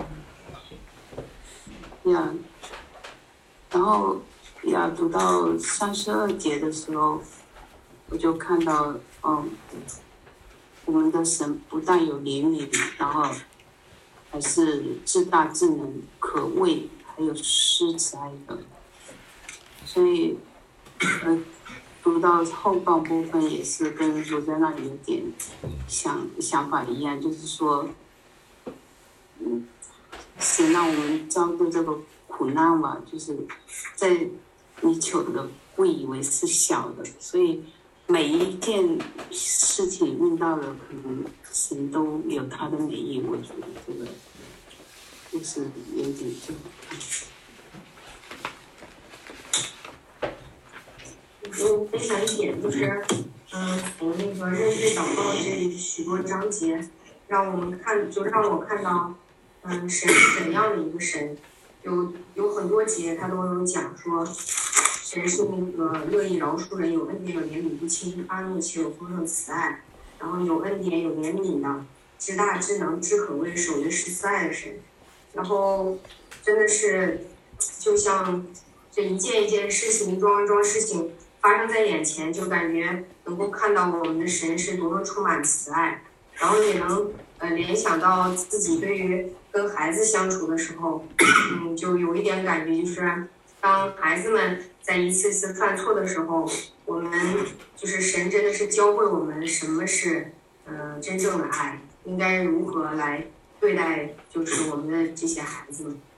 呀，然后呀读到三十二节的时候，我就看到嗯，我们的神不但有怜悯，然后还是至大至能可畏，还有施慈爱的，所以呃读到后半部分也是跟我在那里有点想想法一样，就是说，嗯，神让我们遭受这个苦难嘛，就是在你求的不以为是小的，所以每一件事情遇到了，可能神都有他的美意，我觉得这个就是有点这样。 我分享一点，就是，嗯，从那个认罪祷告这许多章节，让我们看，就让我看到，嗯，神是怎样的一个神。有有很多节他都有讲说，神是那个乐意饶恕人，有恩典有怜悯不轻，发怒且有丰盛慈爱，然后有恩典有怜悯的，知大知能知可畏，守约施慈爱的神。然后真的是，就像这一件一件事情，一桩一桩事情发生在眼前，就感觉能够看到我们的神是多么充满慈爱，然后也能呃联想到自己对于跟孩子相处的时候，嗯，就有一点感觉，就是当孩子们在一次次犯错的时候，我们就是神真的是教会我们什么是呃真正的爱，应该如何来对待就是我们的这些孩子们。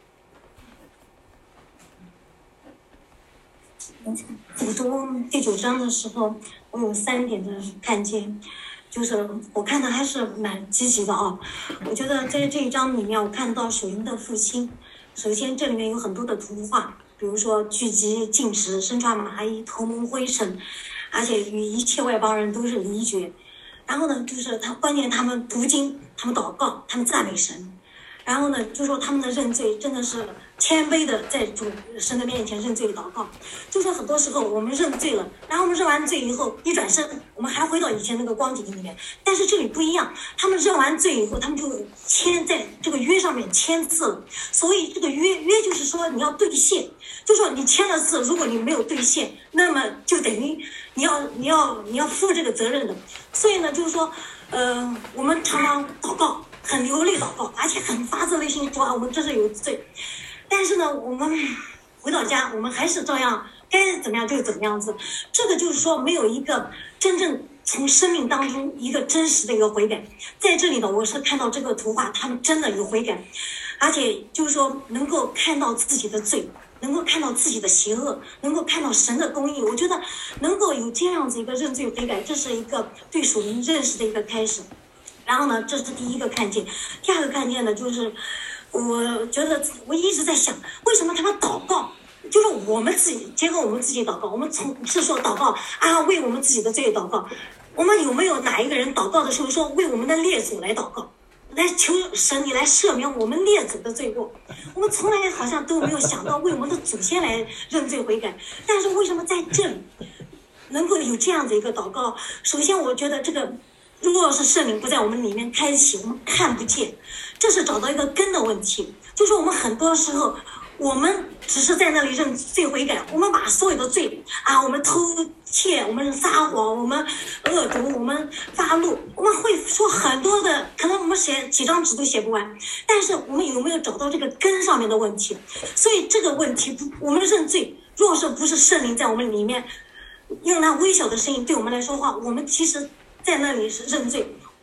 我读第九章的时候，我有三点的看见，就是我看的还是蛮积极的啊。我觉得在这一章里面，我看到属灵的复兴。首先，这里面有很多的图画，比如说聚集进食，身穿麻衣，头蒙灰尘，而且与一切外邦人都是离绝。然后呢，就是他关键他们读经，他们祷告，他们赞美神。然后呢，就说他们的认罪真的是谦卑的在主神的面前认罪祷告。就说很多时候我们认罪了，然后我们认完罪以后一转身，我们还回到以前那个光景里面。但是这里不一样，他们认完罪以后，他们就签在这个约上面签字了。所以这个约约就是说你要兑现，就说你签了字，如果你没有兑现，那么就等于你要你要你要负这个责任的。所以呢，就是说，呃，我们常常祷告。很流泪祷告，而且很发自内心说啊，我们这是有罪。但是呢，我们回到家，我们还是照样该怎么样就怎么样子。这个就是说，没有一个真正从生命当中一个真实的一个悔改。在这里呢，我是看到这个图画，他们真的有悔改，而且就是说能够看到自己的罪，能够看到自己的邪恶，能够看到神的公义。我觉得能够有这样子一个认罪悔改，这是一个对属灵认识的一个开始。然后呢，这是第一个看见。第二个看见呢，就是我觉得我一直在想，为什么他们祷告，就是我们自己结合我们自己祷告，我们从是说祷告啊，为我们自己的罪祷告。我们有没有哪一个人祷告的时候说为我们的列祖来祷告，来求神你来赦免我们列祖的罪过？我们从来好像都没有想到为我们的祖先来认罪悔改。但是为什么在这里能够有这样的一个祷告？首先，我觉得这个。如果是圣灵不在我们里面开启，我们看不见，这是找到一个根的问题。就是我们很多时候，我们只是在那里认罪悔改，我们把所有的罪啊，我们偷窃，我们撒谎，我们恶毒，我们发怒，我们会说很多的，可能我们写几张纸都写不完。但是我们有没有找到这个根上面的问题？所以这个问题不，我们认罪，若是不是圣灵在我们里面用那微小的声音对我们来说话，我们其实在那里是认罪，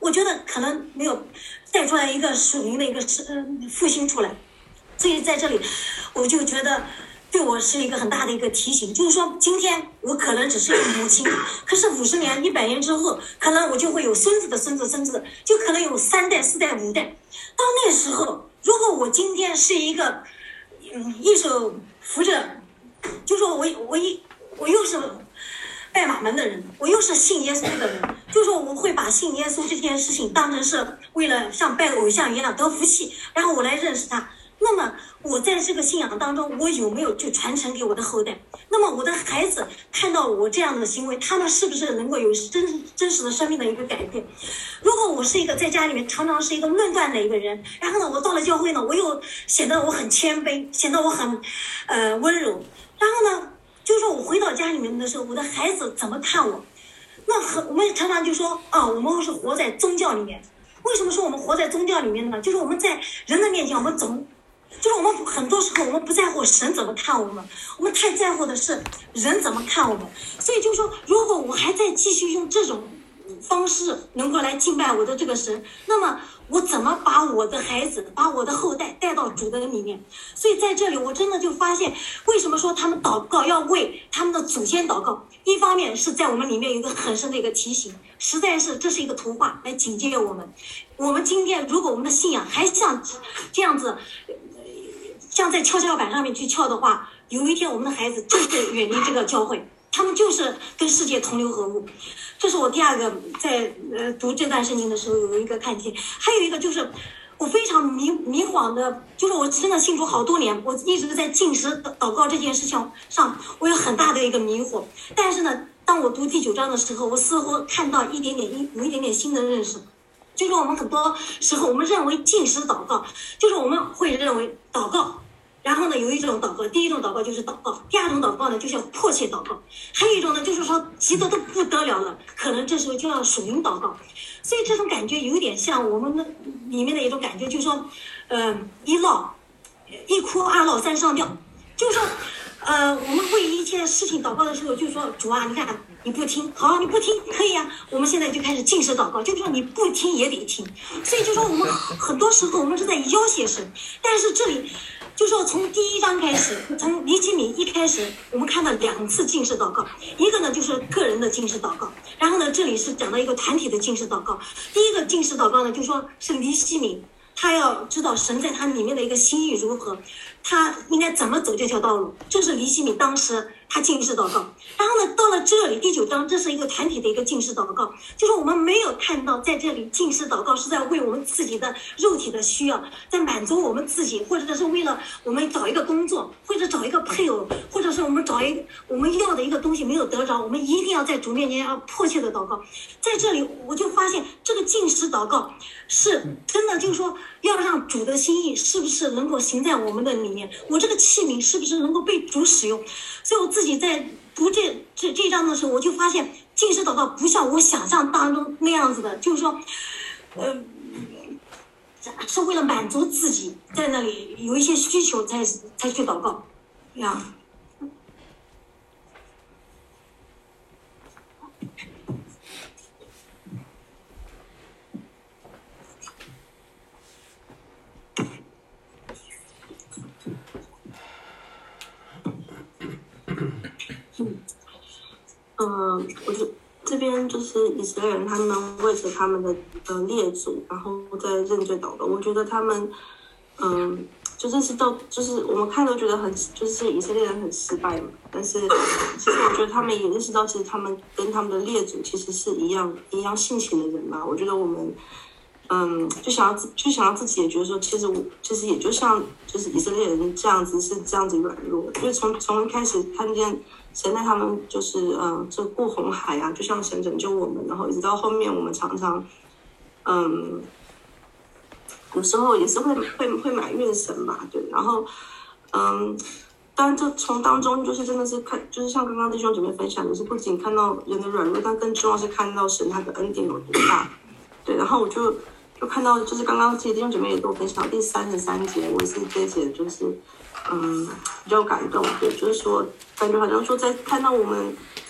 我觉得可能没有带出来一个属灵的一个呃复兴出来。所以在这里，我就觉得对我是一个很大的一个提醒，就是说今天我可能只是一个母亲，可是五十年、一百年之后，可能我就会有孙子的孙子、孙子，就可能有三代、四代、五代。到那时候，如果我今天是一个嗯一手扶着，就说我我一我又是拜马门的人，我又是信耶稣的人，就说我会把信耶稣这件事情当成是为了像拜偶像一样得福气，然后我来认识他。那么我在这个信仰当中，我有没有去传承给我的后代？那么我的孩子看到我这样的行为，他们是不是能够有真真实的生命的一个改变？如果我是一个在家里面常常是一个论断的一个人，然后呢，我到了教会呢，我又显得我很谦卑，显得我很呃温柔，然后呢，就是说我回到家里面的时候，我的孩子怎么看我？那很我们常常就说啊，我们是活在宗教里面。为什么说我们活在宗教里面呢？就是我们在人的面前，我们总就是我们很多时候我们不在乎神怎么看我们，我们太在乎的是人怎么看我们。所以就是说，如果我还在继续用这种方式能够来敬拜我的这个神，那么我怎么把我的孩子、把我的后代带到主的里面？所以在这里，我真的就发现，为什么说他们祷告要为他们的祖先祷告？一方面是在我们里面有一个很深的一个提醒，实在是这是一个图画来警戒我们。我们今天如果我们的信仰还像这样子，像在跷跷板上面去跳的话，有一天我们的孩子就是远离这个教会，他们就是跟世界同流合污。这是我第二个在呃读这段圣经的时候有一个看见。还有一个就是我非常迷迷惘的，就是我真的信主好多年，我一直在禁食祷告这件事情上，我有很大的一个迷惑。但是呢，当我读第九章的时候，我似乎看到一点点一有一点点新的认识。就是我们很多时候我们认为禁食祷告，就是我们会认为祷告，然后呢有一种祷告，第一种祷告就是祷告，第二种祷告呢就叫迫切祷告，还有一种呢就是说急得都不得了了，可能这时候就要属灵祷告。所以这种感觉有点像我们的里面的一种感觉，就是说呃一闹一哭二闹三上吊，就是说呃我们为一切事情祷告的时候就说主啊，你看你不听，好，你不听可以啊，我们现在就开始禁食祷告，就是说你不听也得听。所以就说我们很多时候我们是在要挟神，但是这里就说从第一章开始，从尼基米一开始，我们看到两次禁食祷告，一个呢就是个人的禁食祷告，然后呢这里是讲到一个团体的禁食祷告。第一个禁食祷告呢，就说是尼基米，他要知道神在他里面的一个心意如何，他应该怎么走这条道路，这是尼基米当时他禁食祷告。然后呢到了这里第九章，这是一个团体的一个禁食祷告，就是我们没有看到在这里禁食祷告是在为我们自己的肉体的需要，在满足我们自己，或者是为了我们找一个工作，或者找一个配偶，或者是我们找一个我们要的一个东西没有得着，我们一定要在主面前要迫切的祷告。在这里我就发现这个禁食祷告是真的，就是说要让主的心意是不是能够行在我们的里面，我这个器皿是不是能够被主使用。所以我自己在读这这这章的时候，我就发现禁食祷告不像我想象当中那样子的，就是说呃是为了满足自己，在那里有一些需求才才去祷告呀。 嗯，我就这边就是以色列人，他们为着他们的呃列祖，然后在认罪祷告。我觉得他们，嗯，就认识到，就是我们看都觉得很，就是以色列人很失败嘛。但是其实我觉得他们也认识到，其实他们跟他们的列祖其实是一样一样性情的人嘛。我觉得我们，嗯，就想要自就想要自己也觉得说，其实我其实也就像就是以色列人这样子是这样子软弱，就是从从一开始看见。神在他们就是呃，这过红海啊，就像神拯救我们，然后一直到后面，我们常常，嗯，有时候也是会会会埋怨神吧，对，然后，嗯，当然这从当中就是真的是看，就是像刚刚弟兄姐妹分享的是，不仅看到人的软弱，但更重要是看到神他的恩典有多大，对，然后我就就看到就是刚刚这些弟兄姐妹也都分享第三十三节，我也是这一节就是。嗯，比较感动，对，就是说，感觉好像说在看到我们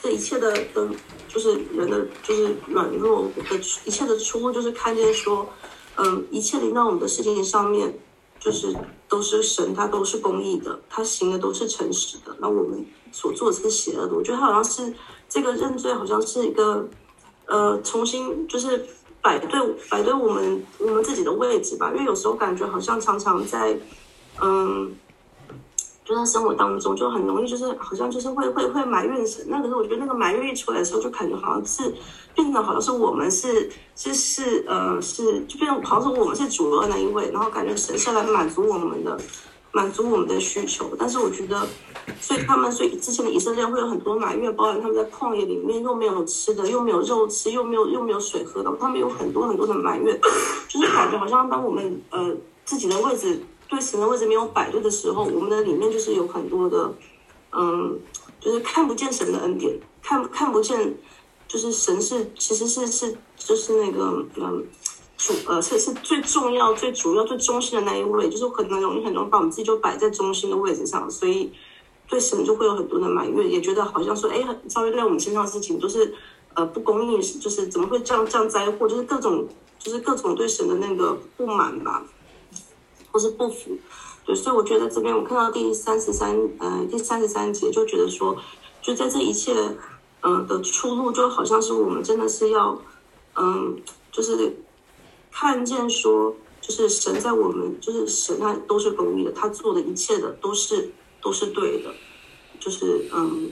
这一切的的，就是人的就是软弱的一切的出路，就是看见说，嗯，一切临到我们的事情上面，就是都是神，他都是公义的，他行的都是诚实的，那我们所做的是邪恶的。我觉得他好像是这个认罪，好像是一个呃重新就是摆对摆对我们我们自己的位置吧，因为有时候感觉好像常常在嗯。就在生活当中就很容易就是好像就是会会会埋怨神，那可是我觉得那个埋怨一出来的时候，就感觉好像是变成好像是我们是是是呃是就变成好像是我们是主恶那一位，然后感觉神是来满足我们的满足我们的需求。但是我觉得，所以他们所以之前的以色列人会有很多埋怨，包含他们在旷野里面又没有吃的，又没有肉吃，又没有又没有水喝的，他们有很多很多的埋怨，就是感觉好像当我们呃自己的位置。对神的位置没有摆对的时候，我们的里面就是有很多的，嗯，就是看不见神的恩典，看看不见，就是神是其实是是就是那个嗯主呃是是最重要、最主要、最中心的那一位，就是很容易很容易把我们自己就摆在中心的位置上，所以对神就会有很多的埋怨，也觉得好像说，哎，遭遇在我们身上的事情都是呃不公义，就是怎么会这样这样灾祸，就是各种就是各种对神的那个不满吧。或是不服，对，所以我觉得这边我看到第三十三呃第三十三节，就觉得说，就在这一切呃的出路，就好像是我们真的是要嗯，就是看见说，就是神在我们，就是神他都是公义的，他做的一切的都是都是对的，就是嗯，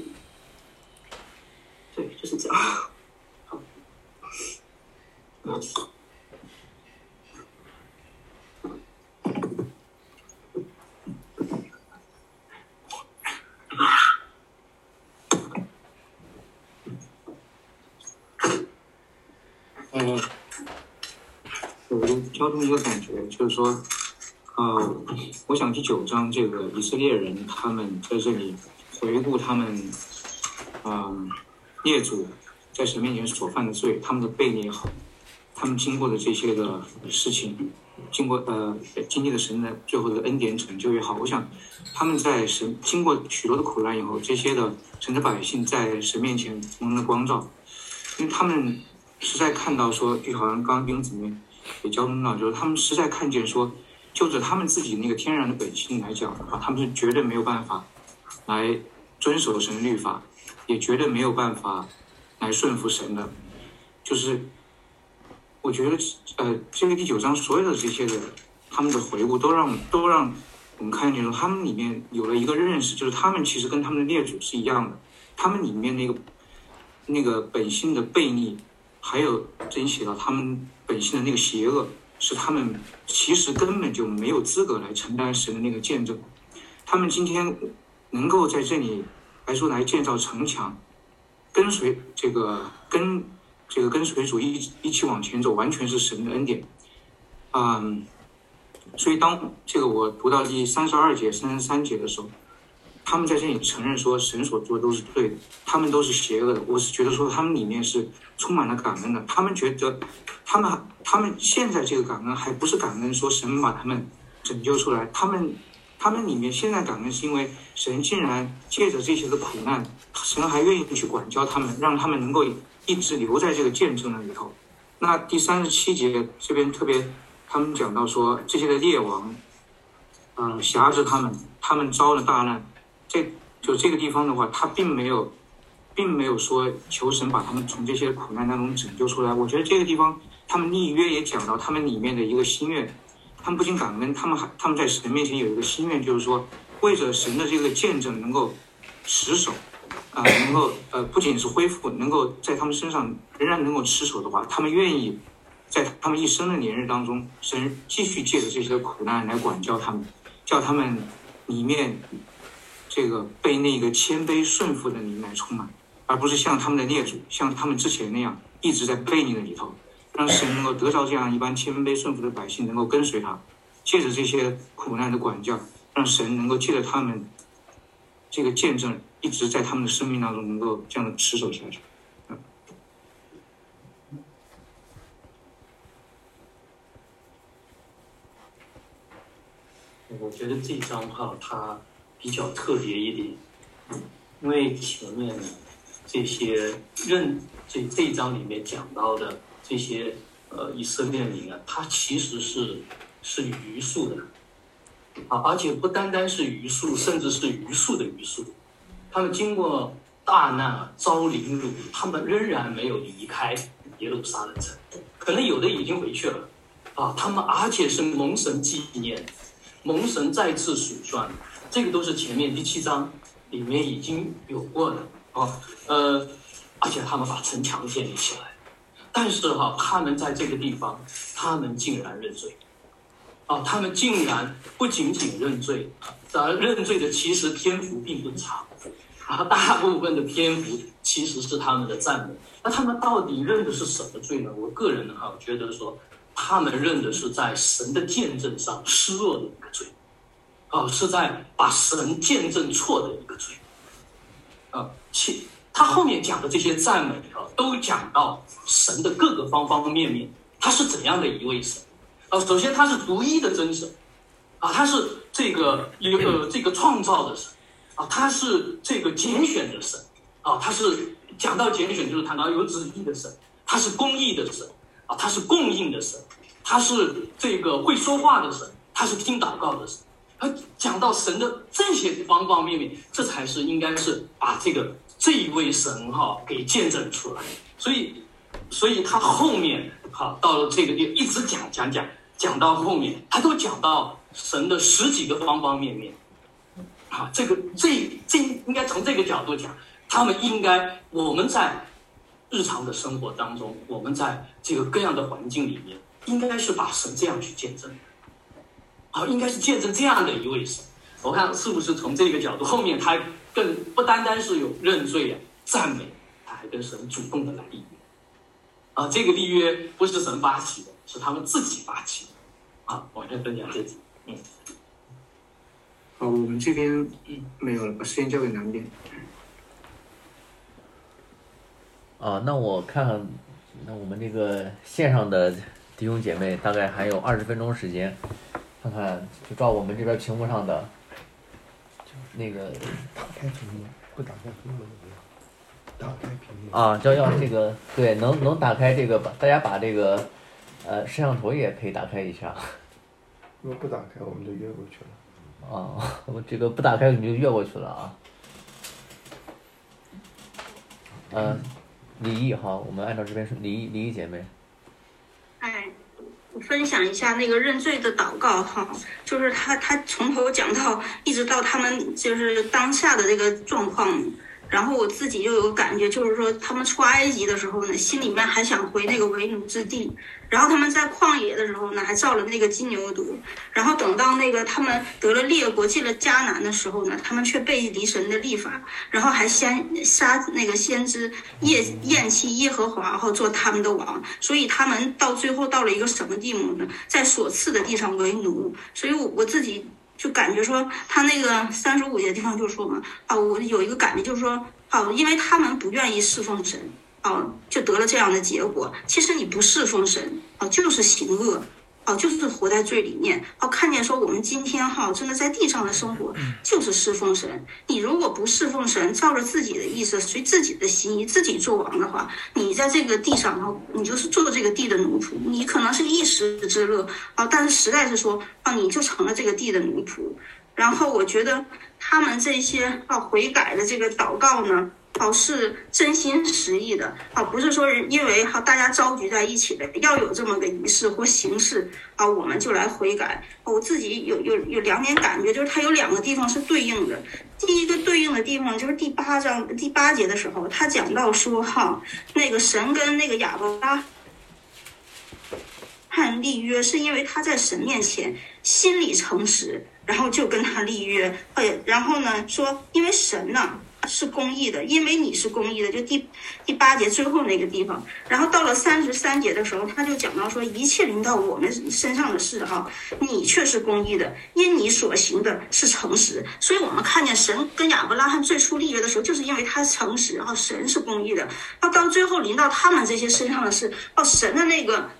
对，就是这样。好。 呃，有一个交通一个感觉，就是说，呃，我想第九章这个以色列人他们在这里回顾他们，嗯、呃，列祖在神面前所犯的罪，他们的悖逆也好，他们经过的这些的事情，经过呃经历了神的最后的恩典拯救也好，我想他们在神经过许多的苦难以后，这些的神的百姓在神面前蒙了光照，因为他们实在看到说，就好像刚刚弟兄姊妹也交通到，就是他们实在看见说，就着他们自己那个天然的本性来讲的话，他们是绝对没有办法来遵守神的律法，也绝对没有办法来顺服神的。就是我觉得呃，这个第九章所有的这些的他们的回顾，都让都让我们看见说，他们里面有了一个认识，就是他们其实跟他们的列祖是一样的，他们里面那个那个本性的悖逆。还有这里写到他们本性的那个邪恶，是他们其实根本就没有资格来承担神的那个见证。他们今天能够在这里来说来建造城墙，跟随这个跟这个跟随主一一起往前走，完全是神的恩典。嗯，所以当这个我读到第三十二节、三十三节的时候，他们在这里承认说神所做的都是对的，他们都是邪恶的。我是觉得说他们里面是充满了感恩的，他们觉得他们他们现在这个感恩还不是感恩说神把他们拯救出来，他们他们里面现在感恩是因为神竟然借着这些的苦难，神还愿意去管教他们，让他们能够一直留在这个见证的里头。那第三十七节这边特别他们讲到说，这些的列王呃辖制他们，他们遭了大难，这就这个地方的话，他并没有并没有说求神把他们从这些苦难当中拯救出来。我觉得这个地方他们立约也讲到他们里面的一个心愿，他们不仅感恩，他们还他们在神面前有一个心愿，就是说为着神的这个见证能够持守啊、呃，能够呃不仅是恢复，能够在他们身上仍然能够持守的话，他们愿意在他们一生的年日当中，神继续借着这些苦难来管教他们，叫他们里面这个被那个谦卑顺服的灵来充满，而不是像他们的列祖，像他们之前那样一直在悖逆的里头，让神能够得到这样一般谦卑顺服的百姓能够跟随他，借着这些苦难的管教，让神能够借着他们这个见证一直在他们的生命当中能够这样的持守下去。 我觉得这张哈它比较特别一点，因为前面呢这些认这这一章里面讲到的这些呃以色列民啊，他其实是是余数的啊，而且不单单是余数，甚至是余数的余数。他们经过大难啊，遭凌辱，他们仍然没有离开耶路撒冷城，可能有的已经回去了啊。他们而且是蒙神纪念，蒙神再次数算，这个都是前面第七章里面已经有过的啊。呃，而且他们把城墙建立起来，但是哈、啊，他们在这个地方，他们竟然认罪啊！他们竟然不仅仅认罪，而认罪的其实篇幅并不长。啊，大部分的篇幅其实是他们的赞美。那他们到底认的是什么罪呢？我个人呢，哈，觉得说，他们认的是在神的见证上失落的一个罪，啊，是在把神见证错的一个罪，啊，其他后面讲的这些赞美啊，都讲到神的各个方方面面，他是怎样的一位神？啊，首先他是独一的真神，啊，他是这个一个这个创造的神。啊，他是这个拣选的神，啊，他是讲到拣选就是谈到有旨意的神，他是公义的神，啊，他是供应的神，他是这个会说话的神，他是听祷告的神。他讲到神的这些方方面面，这才是应该是把这个这一位神哈、啊、给见证出来。所以，所以他后面哈、啊、到了这个地一直讲讲讲讲到后面，他都讲到神的十几个方方面面。啊，这个这这应该从这个角度讲，他们应该我们在日常的生活当中，我们在这个各样的环境里面，应该是把神这样去见证，啊，应该是见证这样的一位神。我看是不是从这个角度，后面他更不单单是有认罪啊、赞美，他还跟神主动的来立约，啊，这个立约不是神发起的，是他们自己发起的。啊，我先分享这几，嗯。 好，我们这边嗯没有了，把时间交给南边。 啊，那我看看，那我们这个线上的弟兄姐妹大概还有二十分钟时间，看看就照我们这边屏幕上的，那个打开屏幕，不打开屏幕就不要。打开屏幕。 啊，就要这个对，能能打开这个，把大家把这个呃摄像头也可以打开一下。 如果不打开，我们就越过去了。 啊，我这个不打开你就越过去了啊。嗯、呃，李毅哈，我们按照这边是李毅李毅姐妹。 哎，我分享一下那个认罪的祷告哈，就是他他从头讲到一直到他们就是当下的这个状况。然后我自己就有感觉，就是说他们出埃及的时候呢，心里面还想回那个为奴之地，然后他们在旷野的时候呢，还造了那个金牛犊，然后等到那个他们得了列国进了迦南的时候呢，他们却背离神的律法，然后还先杀那个先知厌厌弃耶和华，然后做他们的王，所以他们到最后到了一个什么地步呢？在所赐的地上为奴。所以我我自己就感觉说，他那个三十五节地方就说嘛，啊，我有一个感觉就是说，啊，因为他们不愿意侍奉神，啊，就得了这样的结果。其实你不侍奉神，啊，就是行恶，啊，就是活在罪里面。啊，看见说我们今天哈，真的在地上的生活就是侍奉神。你如果不侍奉神，照着自己的意思，随自己的心意，自己做王的话，你在这个地上哈，你就是做这个地的奴仆。你可能是一时之乐啊，但是实在是说啊，你就成了这个地的奴仆。然后我觉得他们这些啊悔改的这个祷告呢，啊是真心实意的啊，不是说因为哈、啊、大家召集在一起的要有这么个仪式或形式啊，我们就来悔改。我自己有有有两点感觉，就是它有两个地方是对应的。第一个对应的地方就是第八章第八节的时候，他讲到说哈，那个神跟那个亚伯拉罕立约，是因为他在神面前心里诚实。然后就跟他立约，哎，然后呢说，因为神呢是公义的，因为你是公义的，就第第八节最后那个地方。然后到了三十三节的时候，他就讲到说，一切临到我们身上的事哈，你却是公义的，因你所行的是诚实。所以我们看见神跟亚伯拉罕最初立约的时候，就是因为他诚实，然后神是公义的。然后到最后临到他们这些身上的事，哦，神的那个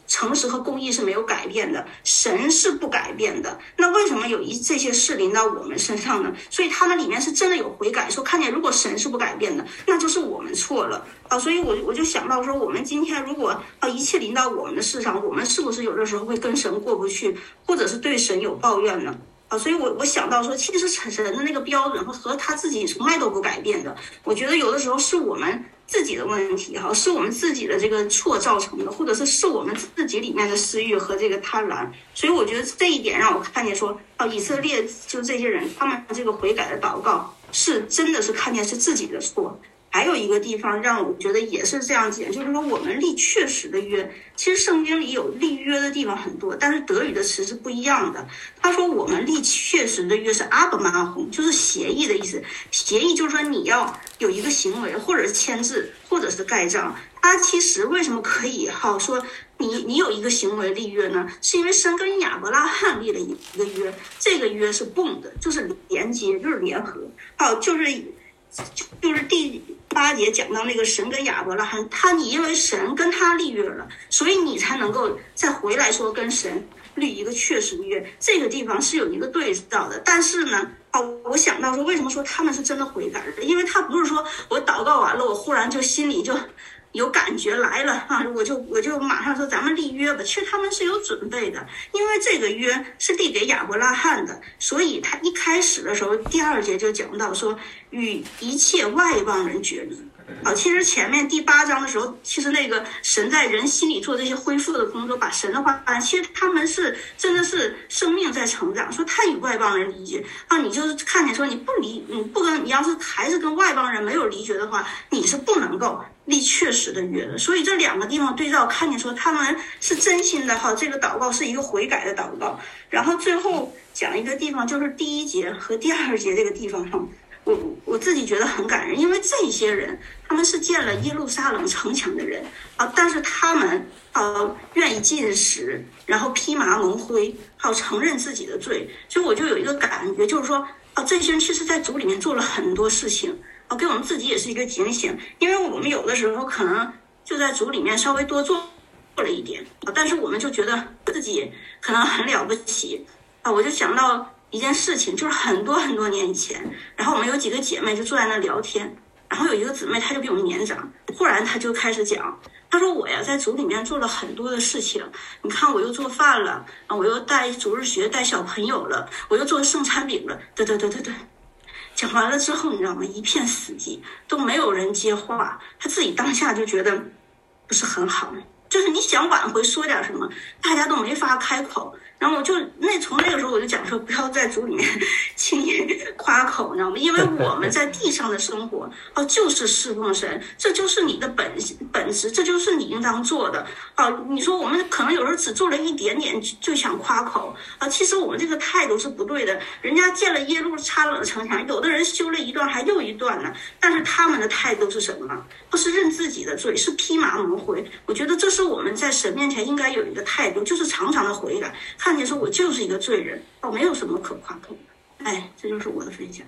诚实和公义是没有改变的，神是不改变的。那为什么有一这些事临到我们身上呢？所以他们里面是真的有悔改，说看见如果神是不改变的，那就是我们错了啊。所以我我就想到说，我们今天如果啊一切临到我们的事上，我们是不是有的时候会跟神过不去，或者是对神有抱怨呢？啊，所以我我想到说，其实神的那个标准和和他自己从来都不改变的。我觉得有的时候是我们自己的问题哈，是我们自己的这个错造成的，或者是是我们自己里面的私欲和这个贪婪。所以我觉得这一点让我看见说，啊，以色列就这些人，他们这个悔改的祷告是真的是看见是自己的错。还有一个地方让我觉得也是这样讲，就是说我们立确实的约，其实圣经里有立约的地方很多，但是德语的词是不一样的。他说我们立确实的约是阿巴马红，就是协议的意思。协议就是说你要有一个行为，或者是签字，或者是盖章。他其实为什么可以好说你你有一个行为立约呢？是因为神跟亚伯拉罕立了一个约，这个约是 bond， 就是连接，就是联合。好，就是就是第八节讲到那个神跟亚伯拉罕，他你因为神跟他立约了，所以你才能够再回来说跟神立一个确实的约。这个地方是有一个对照的，但是呢，哦，我想到说为什么说他们是真的悔改的？因为他不是说我祷告完了，我忽然就心里就有感觉来了啊，我就我就马上说咱们立约吧。其实他们是有准备的，因为这个约是立给亚伯拉罕的，所以他一开始的时候，第二节就讲到说与一切外邦人决离。啊，其实前面第八章的时候，其实那个神在人心里做这些恢复的工作，把神的话，其实他们是真的是生命在成长。说他与外邦人离绝啊，你就是看见说你不离，你不跟你要是还是跟外邦人没有离绝的话，你是不能够立确实的约的。所以这两个地方对照，看见说他们是真心的哈，这个祷告是一个悔改的祷告。然后最后讲一个地方，就是第一节和第二节这个地方上。我我自己觉得很感人，因为这些人他们是建了耶路撒冷城墙的人啊，但是他们呃愿意进食，然后披麻蒙灰，好承认自己的罪，所以我就有一个感觉，就是说啊，这些人其实在主里面做了很多事情啊，给我们自己也是一个警醒，因为我们有的时候可能就在主里面稍微多做了一点啊，但是我们就觉得自己可能很了不起啊，我就想到一件事情，就是很多很多年以前，然后我们有几个姐妹就坐在那聊天，然后有一个姊妹她就比我们年长，忽然她就开始讲，她说我呀在组里面做了很多的事情，你看我又做饭了啊，我又带主日学带小朋友了，我又做圣餐饼了，对对对对对。讲完了之后，你知道吗？一片死寂，都没有人接话，她自己当下就觉得不是很好，就是你想挽回说点什么，大家都没法开口。然后我就那从那个时候我就讲说，不要在主里面轻易夸口，你知道吗？因为我们在地上的生活哦，就是侍奉神，这就是你的本本质，这就是你应当做的啊。你说我们可能有时候只做了一点点就就想夸口啊，其实我们这个态度是不对的。人家建了耶路撒冷城墙，有的人修了一段还又一段呢，但是他们的态度是什么？不是认自己的罪，是披麻蒙灰。我觉得这是我们在神面前应该有一个态度，就是常常的悔改。看见说我就是一个罪人，我没有什么可夸口的。哎，这就是我的分享。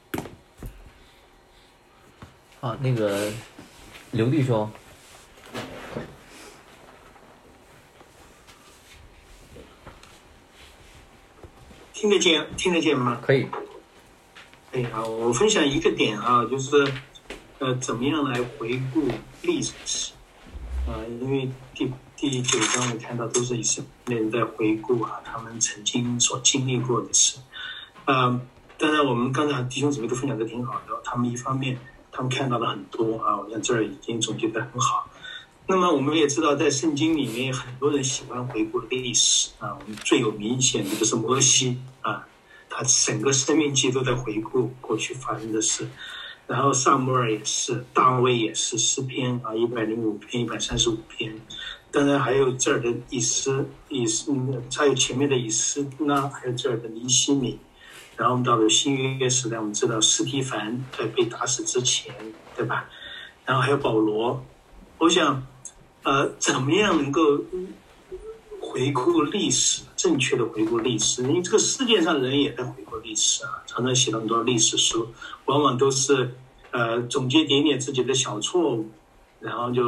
好，那个刘弟兄， 听得见听得见吗？ 可以。 哎呀，我分享一个点啊，就是呃，怎么样来回顾历史啊？因为第第九章我看到都是以色列人在回顾啊，他们曾经所经历过的事。啊，当然我们刚才弟兄姊妹都分享的挺好的，他们一方面他们看到了很多啊，我想这儿已经总结得很好。那么我们也知道，在圣经里面很多人喜欢回顾历史啊，我们最有明显的就是摩西啊，他整个生命记都在回顾过去发生的事。然后撒母耳也是，大卫也是，诗篇啊一百零五篇、一百三十五篇，当然还有这儿的以斯以斯，还有前面的以斯拉，还有这儿的尼希米。然后我们到了新约时代，我们知道司提反在被打死之前，对吧？然后还有保罗。我想，呃，怎么样能够回顾历史，正确的回顾历史？因为这个世界上人也在回顾历史啊，常常写了很多历史书，往往都是呃总结点点自己的小错误，然后就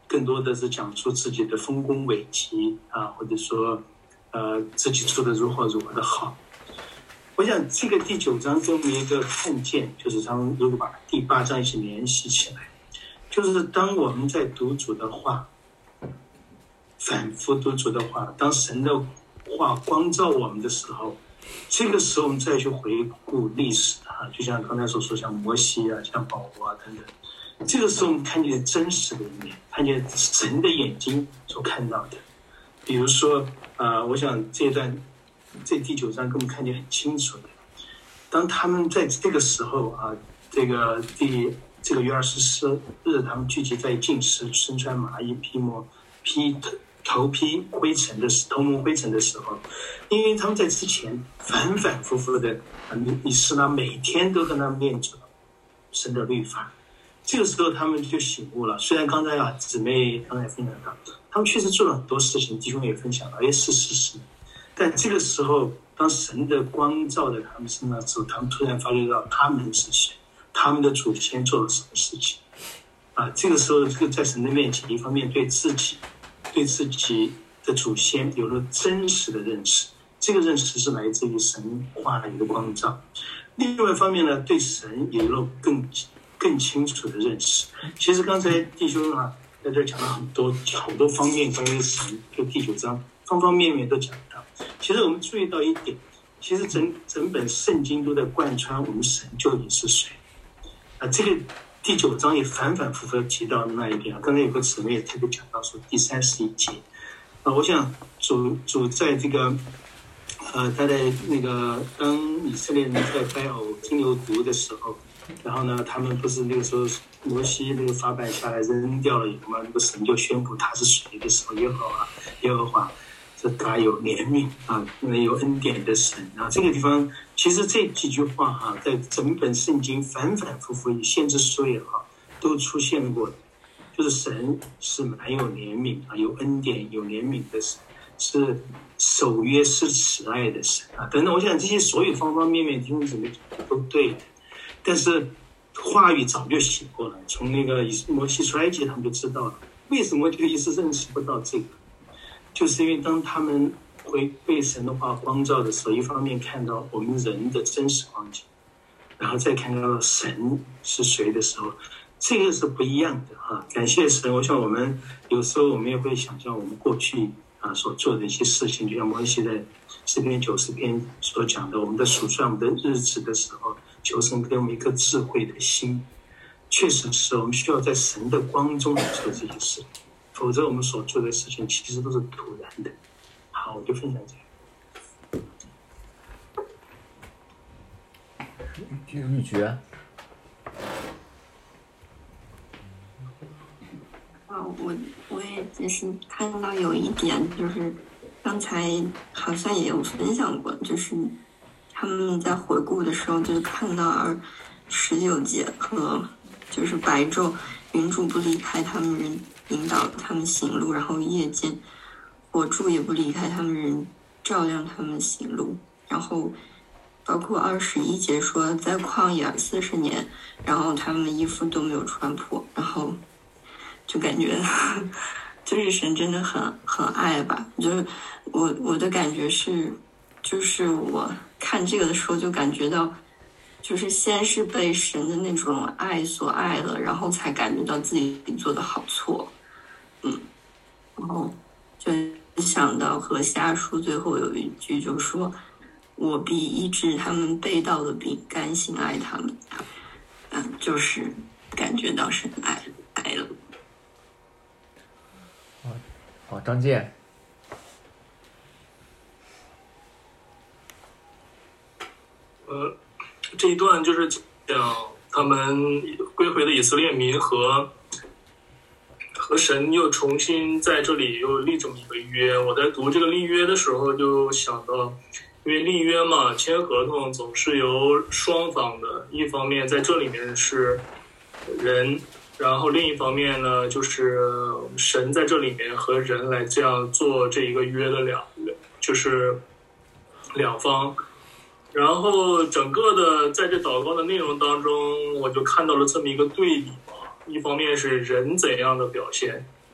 更多的是讲述自己的丰功伟绩啊，或者说呃自己做的如何如何的好。我想这个第九章给我们一个看见，就是他们如果把第八章一起联系起来，就是当我们在读主的话，反复读主的话，当神的话光照我们的时候，这个时候我们再去回顾历史啊，就像刚才所说，像摩西啊，像保罗啊等等，这个时候我们看见真实的一面，看见神的眼睛所看到的。比如说啊、呃，我想这段这第九章给我们看见很清楚的，当他们在这个时候啊，这个第这个月二十四日，他们聚集在禁食，身穿麻衣，披磨披头披灰尘的头蒙灰尘的时候，因为他们在之前反反复复的啊，以斯拉每天都跟他们念着神的律法，这个时候他们就醒悟了。虽然刚才啊姊妹刚才分享到，他们确实做了很多事情，弟兄也分享了，哎，是是是。但这个时候，当神的光照在他们身上的时候，他们突然发觉到他们是谁，他们的祖先做了什么事情。啊，这个时候，这个在神的面前，一方面对自己、对自己的祖先有了真实的认识，这个认识是来自于神话语的光照；另外一方面呢，对神也有了更更清楚的认识。其实刚才弟兄啊在这讲了很多好多方面关于神，就第九章方方面面都讲到。其实我们注意到一点，其实整整本圣经都在贯穿我们神究竟是谁啊。这个第九章也反反复复提到那一点啊。刚才有个姊妹也特别讲到说第三十一节啊，我想主主在这个呃他在那个当以色列人在拜偶金牛犊的时候，然后呢他们不是那个时候摩西那个法版下来扔掉了以后嘛，那个神就宣布他是谁的时候，耶和华耶和华是大有怜悯啊，有恩典的神啊。这个地方其实这几句话啊，在整本圣经反反复复，先知书也好，都出现过的。就是神是蛮有怜悯啊，有恩典、有怜悯的神，是守约、是慈爱的神啊，等等。我想这些所有方方面面，听怎么都对的，但是话语早就写过了，从那个摩西出埃及，他们就知道了。为什么就一直认识不到这个？就是因为当他们会被神的话光照的时候，一方面看到我们人的真实光景，然后再看到神是谁的时候，这个是不一样的啊！感谢神，我想我们有时候我们也会想象我们过去啊所做的一些事情，就像摩西在诗篇九十篇所讲的，我们在数算我们的日子的时候，求神给我们一颗智慧的心。确实是我们需要在神的光中来做这些事，否则我们所做的事情其实都是突然的。好，我就分享这个。 玉珏。 啊，我我也只是看到有一点，就是刚才好像也有分享过，就是他们在回顾的时候，就是看到二十九节和就是白昼云柱不离开他们人，引导他们行路，然后夜间火柱也不离开他们人，照亮他们行路，然后包括二十一节说在旷野四十年，然后他们衣服都没有穿破，然后就感觉就是神真的很很爱吧。就是我我的感觉是，就是我看这个的时候就感觉到，就是先是被神的那种爱所爱了，然后才感觉到自己做的好错，嗯，然后就想到和下书最后有一句就说，我必医治他们背道的病，甘心爱他们，嗯，就是感觉到神爱爱了。 好，张健。 呃，这一段就是讲他们归回的以色列民和和神又重新在这里又立这么一个约。我在读这个立约的时候就想到，因为立约嘛，签合同总是由双方的，一方面在这里面是人，然后另一方面呢，就是神在这里面和人来这样做这一个约的两，就是两方。然后整个的在这祷告的内容当中，我就看到了这么一个对比嘛，一方面是人怎样的表现，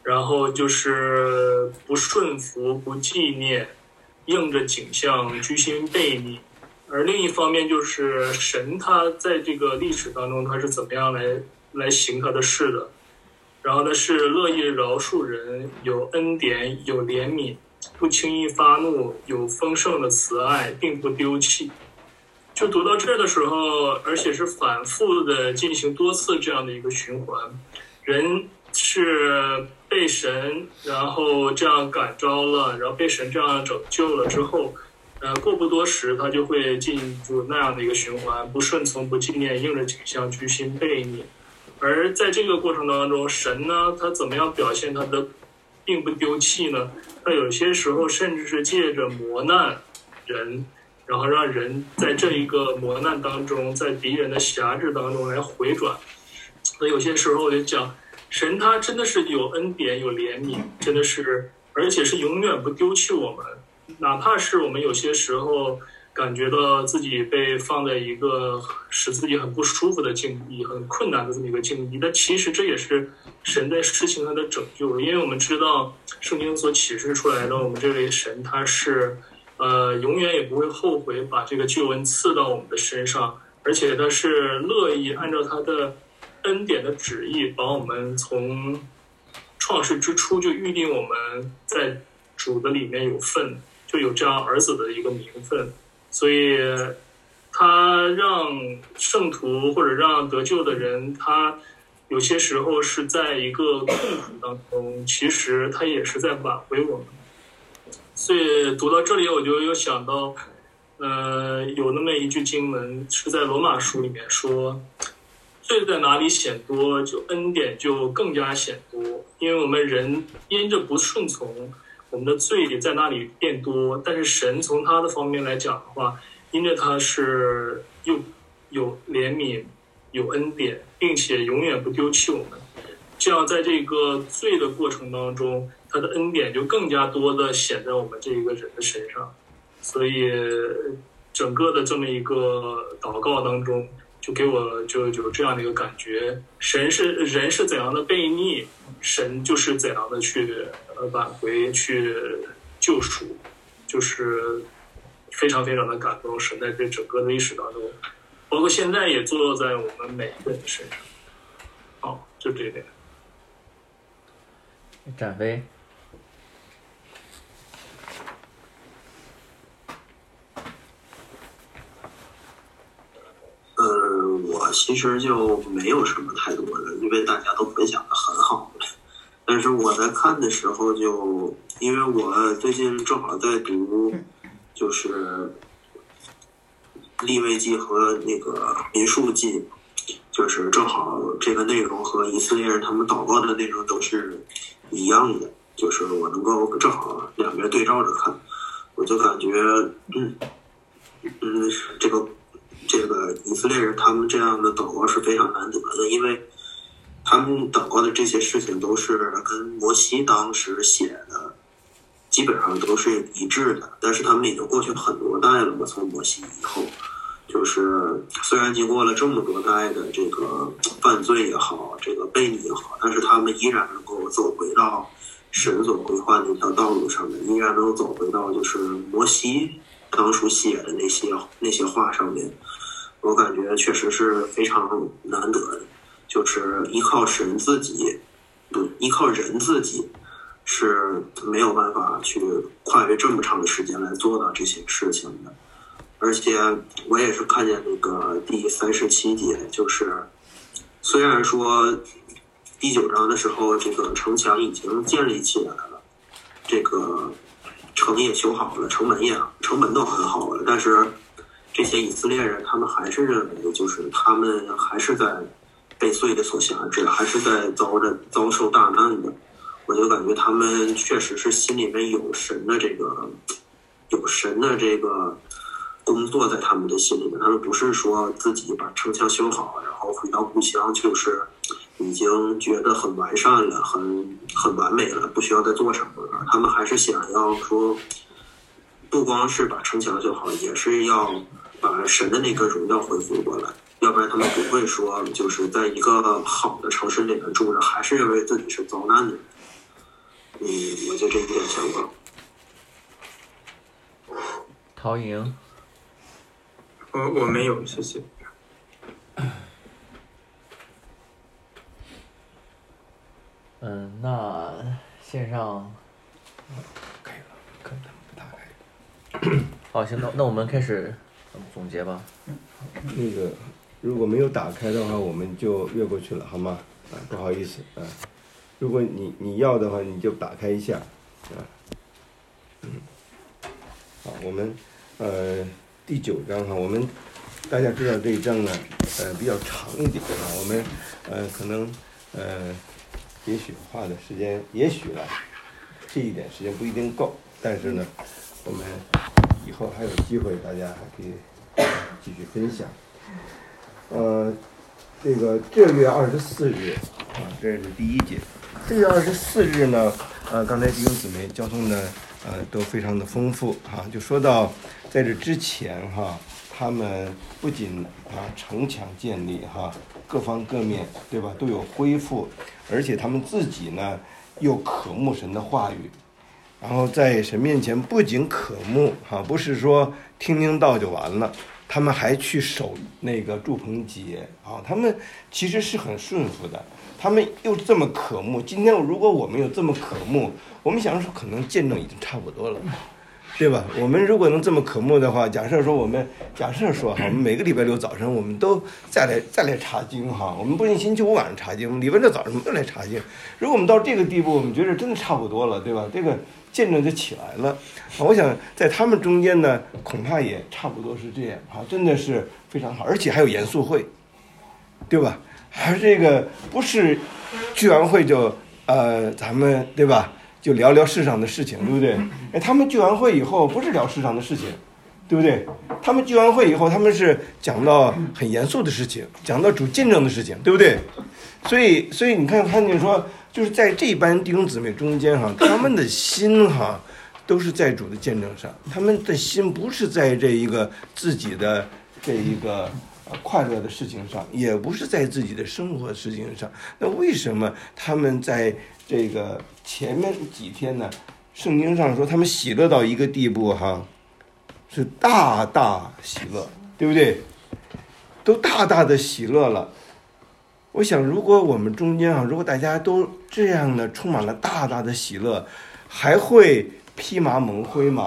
然后就是不顺服、不纪念，应着景象居心悖逆。而另一方面就是神他在这个历史当中他是怎么样来来行他的事的，然后呢是乐意饶恕人，有恩典，有怜悯，不轻易发怒，有丰盛的慈爱，并不丢弃。就读到这儿的时候，而且是反复的进行多次这样的一个循环，人是被神然后这样感召了，然后被神这样拯救了之后，呃，过不多时他就会进入那样的一个循环，不顺从，不纪念，应着景象居心悖逆。而在这个过程当中，神呢他怎么样表现他的并不丢弃呢？他有些时候甚至是借着磨难人，然后让人在这一个磨难当中，在敌人的辖制当中来回转。所以有些时候我就讲，神他真的是有恩典，有怜悯，真的是，而且是永远不丢弃我们。哪怕是我们有些时候感觉到自己被放在一个使自己很不舒服的境地，很困难的这么一个境地，但其实这也是神在施行他的拯救。因为我们知道圣经所启示出来的，我们这位神他是呃永远也不会后悔把这个救恩赐到我们的身上，而且他是乐意按照他的恩典的旨意，把我们从创世之初就预定我们在主的里面有份，就有这样儿子的一个名分。所以他让圣徒或者让得救的人，他有些时候是在一个痛苦当中，其实他也是在挽回我们。所以读到这里我就有想到呃，有那么一句经文是在罗马书里面说，罪在哪里显多，就恩典就更加显多。因为我们人因着不顺从，我们的罪在那里变多，但是神从他的方面来讲的话，因着他是又有怜悯，有恩典，并且永远不丢弃我们，这样在这个罪的过程当中，他的恩典就更加多的显在我们这一个人的身上。所以整个的这么一个祷告当中，就给我就有这样的一个感觉，神是人是怎样的悖逆，神就是怎样的去呃挽回，去救赎，就是非常非常的感动。神在这整个的历史当中，包括现在也坐在我们每个人的身上。好，就这一点。 展飞。 呃，我其实就没有什么太多的，因为大家都分享的很好。但是我在看的时候就，因为我最近正好在读，就是利未记和那个民数记，就是正好这个内容和以色列人他们祷告的内容都是一样的，就是我能够正好两边对照着看，我就感觉，嗯嗯，这个。这个以色列人他们这样的祷告是非常难得的，因为他们祷告的这些事情都是跟摩西当时写的基本上都是一致的，但是他们已经过去很多代了嘛，从摩西以后，就是虽然经过了这么多代的这个犯罪也好，这个悖逆也好，但是他们依然能够走回到神所规划的那条道路上面，依然能走回到就是摩西当初写的那些那些话上面。我感觉确实是非常难得的，就是依靠神自己，不依靠人自己是没有办法去跨越这么长的时间来做到这些事情的。而且我也是看见那个第三十七节，就是虽然说第九章的时候这个城墙已经建立起来了，这个城也修好了，城门也城门都很好了，但是这些以色列人他们还是认为，就是他们还是在被罪的所辖制，还是在遭着遭受大难的。我就感觉他们确实是心里面有神的这个有神的这个工作在他们的心里面，他们不是说自己把城墙修好，然后回到故乡就是已经觉得很完善了，很很完美了，不需要再做什么了。他们还是想要说，不光是把城墙修好，也是要把神的那个荣耀恢复过来，要不然他们不会说就是在一个好的城市里面住着，还是认为自己是遭难的人。 嗯，我就这一点想法。 陶莹， 我我没有，谢谢。 嗯，那线上可以了，可能不打开。 好，行，那那我们开始总结吧。 那个如果没有打开的话，我们就越过去了，好吗？啊，不好意思啊。如果你你要的话，你就打开一下，啊，嗯，好，我们呃第九章哈，我们大家知道这一章呢，呃比较长一点啊，我们呃可能呃也许花的时间，也许了这一点时间不一定够，但是呢，我们以后还有机会，大家还可以继续分享。呃，这个这月二十四日啊，这是第一节。这月二十四日呢，呃，刚才弟兄姊妹交通的呃都非常的丰富哈、啊，就说到在这之前哈、啊，他们不仅啊城墙建立哈、啊，各方各面对吧都有恢复，而且他们自己呢又渴慕神的话语。然后在神面前不仅渴慕哈、啊，不是说听听道就完了，他们还去守那个祝棚节啊，他们其实是很顺服的，他们又这么渴慕。今天如果我们有这么渴慕，我们想说可能见证已经差不多了，对吧？我们如果能这么渴慕的话，假设说我们假设说哈，我们每个礼拜六早晨我们都再来再来查经哈，我们不仅星期五晚上查经，礼拜六早上都来查经。如果我们到这个地步，我们觉得真的差不多了，对吧？这个见证就起来了。我想在他们中间呢，恐怕也差不多是这样啊，真的是非常好，而且还有严肃会，对吧？还这个不是聚完会就呃咱们对吧？就聊聊世上的事情，对不对？哎，他们聚完会以后不是聊世上的事情，对不对？他们聚完会以后，他们是讲到很严肃的事情，讲到主见证的事情，对不对？所以，所以你看，看见说，就是在这班弟兄姊妹中间哈，他们的心哈都是在主的见证上，他们的心不是在这一个自己的这一个快乐的事情上，也不是在自己的生活事情上。那为什么他们在这个前面几天呢？圣经上说他们喜乐到一个地步哈，是大大喜乐，对不对？都大大的喜乐了。我想，如果我们中间啊，如果大家都这样的充满了大大的喜乐，还会披麻蒙灰吗？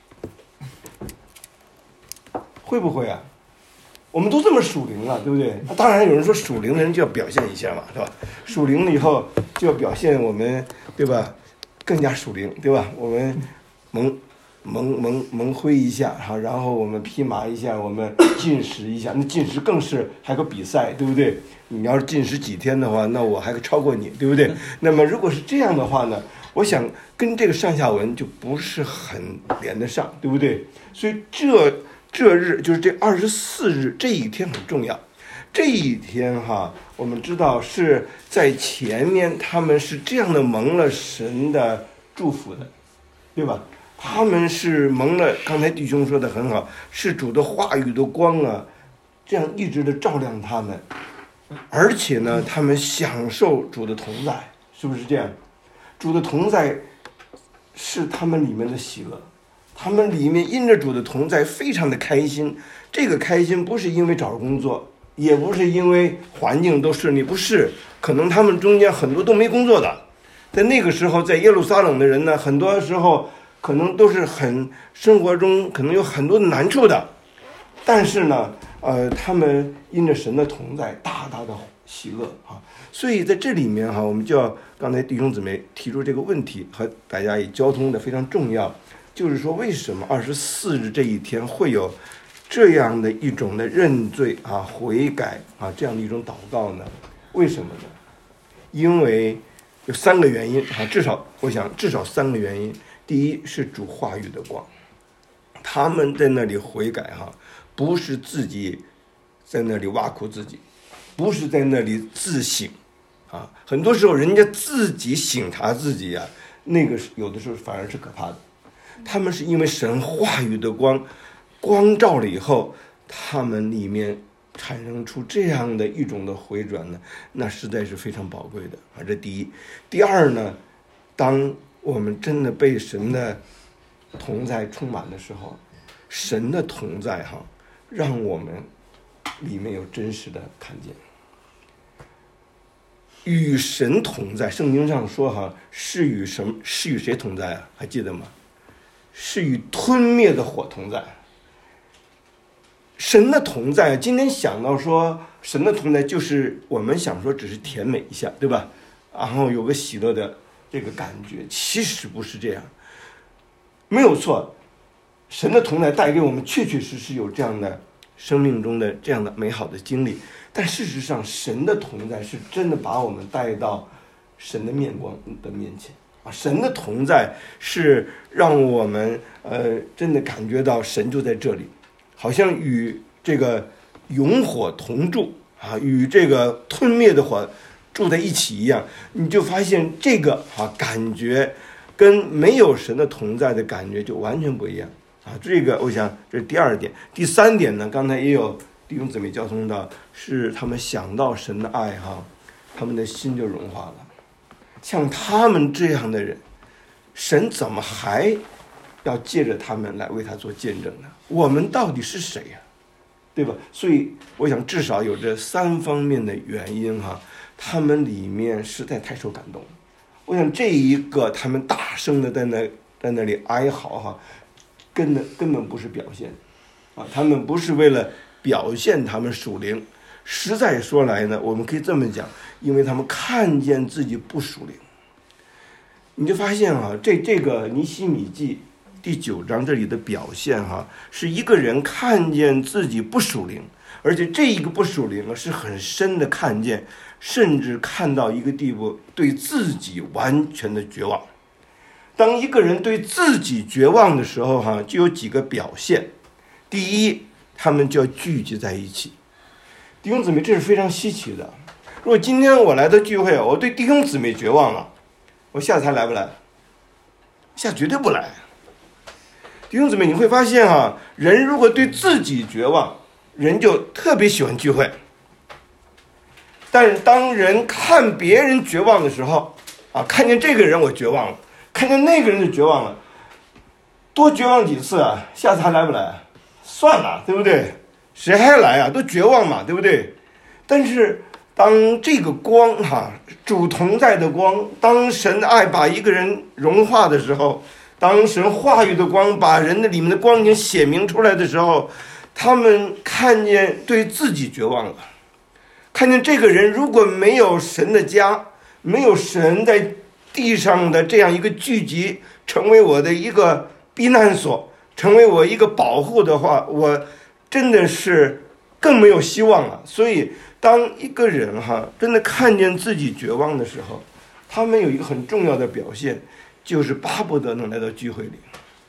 会不会啊？我们都这么属灵了，对不对？当然有人说属灵的人就要表现一下嘛，是吧？属灵了以后就要表现我们，对吧？更加属灵，对吧？我们蒙蒙蒙蒙灰一下哈，然后我们披麻一下，我们禁食一下。那禁食更是还有个比赛，对不对？你要是禁食几天的话，那我还可超过你，对不对？那么如果是这样的话呢，我想跟这个上下文就不是很连得上，对不对？所以这这日就是这二十四日这一天很重要。这一天哈，我们知道是在前面他们是这样的蒙了神的祝福的，对吧？他们是蒙了，刚才弟兄说的很好，是主的话语的光啊，这样一直的照亮他们，而且呢，他们享受主的同在，是不是这样？主的同在是他们里面的喜乐，他们里面因着主的同在非常的开心。这个开心不是因为找工作，也不是因为环境都顺利，不是，可能他们中间很多都没工作的，在那个时候，在耶路撒冷的人呢，很多时候可能都是很生活中可能有很多的难处的，但是呢，呃，他们因着神的同在，大大的喜乐啊。所以在这里面哈，我们就要刚才弟兄姊妹提出这个问题，和大家也交通的非常重要，就是说为什么二十四日这一天会有这样的一种的认罪啊、悔改啊这样的一种祷告呢？为什么呢？因为有三个原因啊，至少我想至少三个原因。第一是主话语的光，他们在那里悔改哈、啊，不是自己在那里挖苦自己，不是在那里自省啊。很多时候人家自己省察自己啊，那个有的时候反而是可怕的。他们是因为神话语的光光照了以后，他们里面产生出这样的一种的回转呢，那实在是非常宝贵的啊。这第一。第二呢，当我们真的被神的同在充满的时候，神的同在哈，让我们里面有真实的看见。与神同在，圣经上说哈，是与什么？是与谁同在啊？还记得吗？是与吞灭的火同在。神的同在，今天想到说神的同在，就是我们想说只是甜美一下，对吧？然后有个喜乐的这个感觉，其实不是这样，没有错。神的同在带给我们确确实实有这样的生命中的这样的美好的经历，但事实上神的同在是真的把我们带到神的面光的面前啊！神的同在是让我们呃真的感觉到神就在这里，好像与这个永火同住啊，与这个吞灭的火住在一起一样，你就发现这个啊感觉跟没有神的同在的感觉就完全不一样啊。这个我想这是第二点。第三点呢，刚才也有弟兄姊妹交通到，是他们想到神的爱哈，他们的心就融化了。像他们这样的人，神怎么还要借着他们来为他做见证呢？我们到底是谁呀、啊？对吧？所以我想至少有这三方面的原因哈，他们里面实在太受感动了。我想这一个他们大声的在那在那里哀嚎哈，根本根本不是表现啊，他们不是为了表现他们属灵，实在说来呢，我们可以这么讲，因为他们看见自己不属灵。你就发现啊，这这个尼希米记第九章这里的表现哈、啊，是一个人看见自己不属灵，而且这一个不属灵啊是很深的看见，甚至看到一个地步，对自己完全的绝望。当一个人对自己绝望的时候哈、啊，就有几个表现。第一，他们就要聚集在一起。弟兄姊妹，这是非常稀奇的。如果今天我来到聚会，我对弟兄姊妹绝望了，我下次还来不来？下绝对不来。弟兄姊妹，你会发现哈、啊，人如果对自己绝望，人就特别喜欢聚会。但是当人看别人绝望的时候，啊，看见这个人我绝望了，看见那个人就绝望了，多绝望几次啊，下次还来不来？算了，对不对？谁还来啊？都绝望嘛，对不对？但是当这个光哈、啊，主同在的光，当神的爱把一个人融化的时候，当神话语的光把人的里面的光已经显明出来的时候，他们看见对自己绝望了，看见这个人如果没有神的家，没有神在地上的这样一个聚集，成为我的一个避难所，成为我一个保护的话，我真的是更没有希望了。所以当一个人哈真的看见自己绝望的时候，他们有一个很重要的表现，就是巴不得能来到聚会里。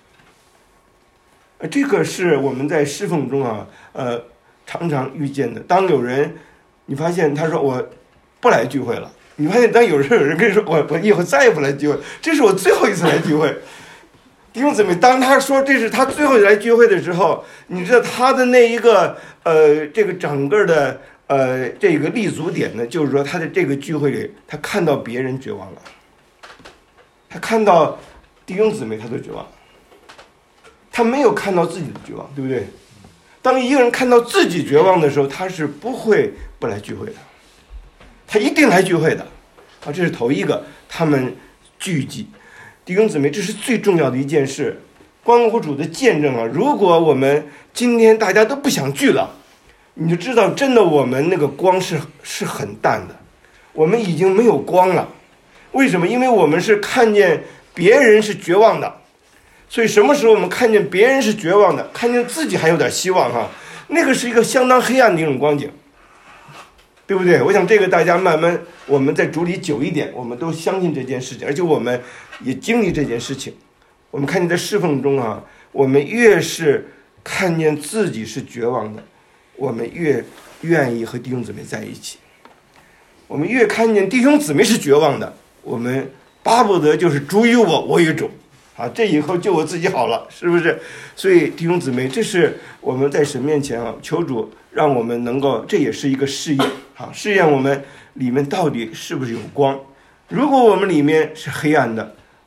这个是我们在侍奉中啊，呃，常常遇见的。当有人，你发现他说我不来聚会了，你发现当有人有人跟你说我我以后再也不来聚会，这是我最后一次来聚会。弟兄姊妹，当他说这是他最后一次来聚会的时候，你知道他的那一个呃这个整个的呃这个立足点呢，就是说他的这个聚会里，他看到别人绝望了，他看到弟兄姊妹他都绝望，他没有看到自己的绝望，对不对？当一个人看到自己绝望的时候，他是不会不来聚会的，他一定来聚会的啊！这是头一个，他们聚集。弟兄姊妹，这是最重要的一件事，关乎主的见证啊！如果我们今天大家都不想聚了，你就知道真的我们那个光是是很淡的，我们已经没有光了。为什么？因为我们是看见别人是绝望的，所以什么时候我们看见别人是绝望的，看见自己还有点希望哈，那个是一个相当黑暗的一种光景，对不对？我想这个大家慢慢我们在主里久一点，我们都相信这件事情，而且我们也经历这件事情。我们看见在侍奉中啊，我们越是看见自己是绝望的，我们越愿意和弟兄姊妹在一起。我们越看见弟兄姊妹是绝望的，我们巴不得就是主与我，我与主啊，这以后就我自己好了，是不是？所以弟兄姊妹，这是我们在神面前啊，求主让我们能够，这也是一个试验啊，试验我们里面到底是不是有光。如果我们里面是黑暗的，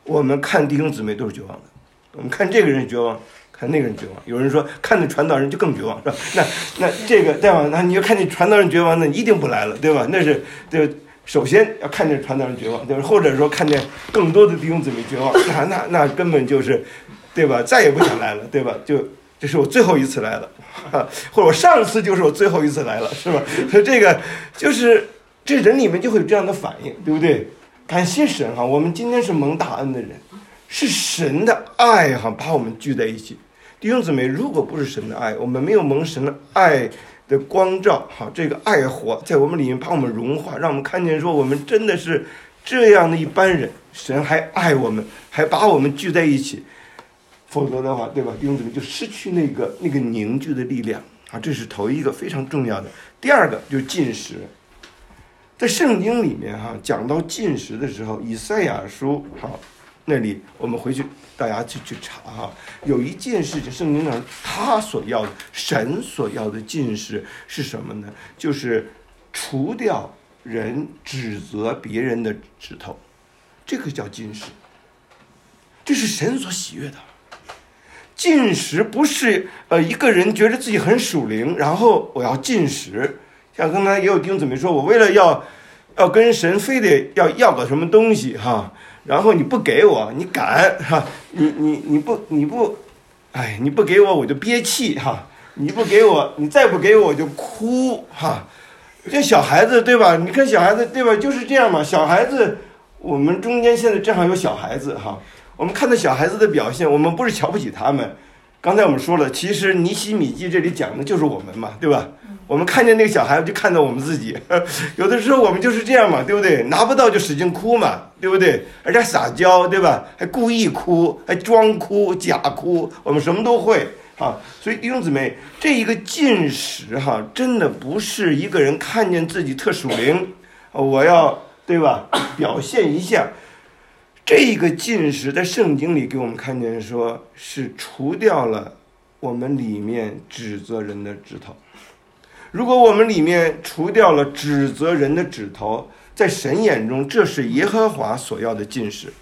我们看弟兄姊妹都是绝望的，我们看这个人绝望，看那个人绝望。有人说看那传道人就更绝望，是吧？那那这个对吧？那你要看那传道人绝望，那你一定不来了，对吧？那是对吧。首先要看见传道人绝望，对吧？或者说看见更多的弟兄姊妹绝望，那那那根本就是，对吧？再也不想来了，对吧？就这是我最后一次来了，啊，或者我上次就是我最后一次来了，是吧？所以这个就是这人里面就会有这样的反应，对不对？感谢神哈，我们今天是蒙大恩的人，是神的爱哈把我们聚在一起。弟兄姊妹，如果不是神的爱，我们没有蒙神的爱的光照，好，这个爱火在我们里面把我们融化，让我们看见说我们真的是这样的一般人，神还爱我们，还把我们聚在一起。否则的话，对吧？弟兄姊妹就失去那个那个凝聚的力量啊，这是头一个非常重要的。第二个就是禁食，在圣经里面哈，讲到禁食的时候，以赛亚书好那里我们回去大家去去查哈，有一件事情，圣经上他所要的，神所要的禁食是什么呢？就是除掉人指责别人的指头，这个叫禁食，这是神所喜悦的。禁食不是呃一个人觉得自己很属灵，然后我要禁食。像刚才也有弟兄姊妹说，我为了要要跟神非得要要个什么东西哈，然后你不给我，你敢哈，你你你不你不，哎你不给我我就憋气哈，你不给我，你再不给我我就哭哈。这小孩子对吧？你看小孩子对吧？就是这样嘛。小孩子，我们中间现在正好有小孩子哈。我们看到小孩子的表现，我们不是瞧不起他们。刚才我们说了，其实尼希米记这里讲的就是我们嘛，对吧？我们看见那个小孩子就看到我们自己，有的时候我们就是这样嘛，对不对？拿不到就使劲哭嘛，对不对？而且还撒娇，对吧？还故意哭，还装哭，假哭，我们什么都会啊。所以弟兄姊妹，这一个禁食哈，真的不是一个人看见自己特属灵，我要对吧？表现一下。这个禁食在圣经里给我们看见说是除掉了我们里面指责人的指头。如果我们里面除掉了指责人的指头，在神眼中这是耶和华所要的禁食。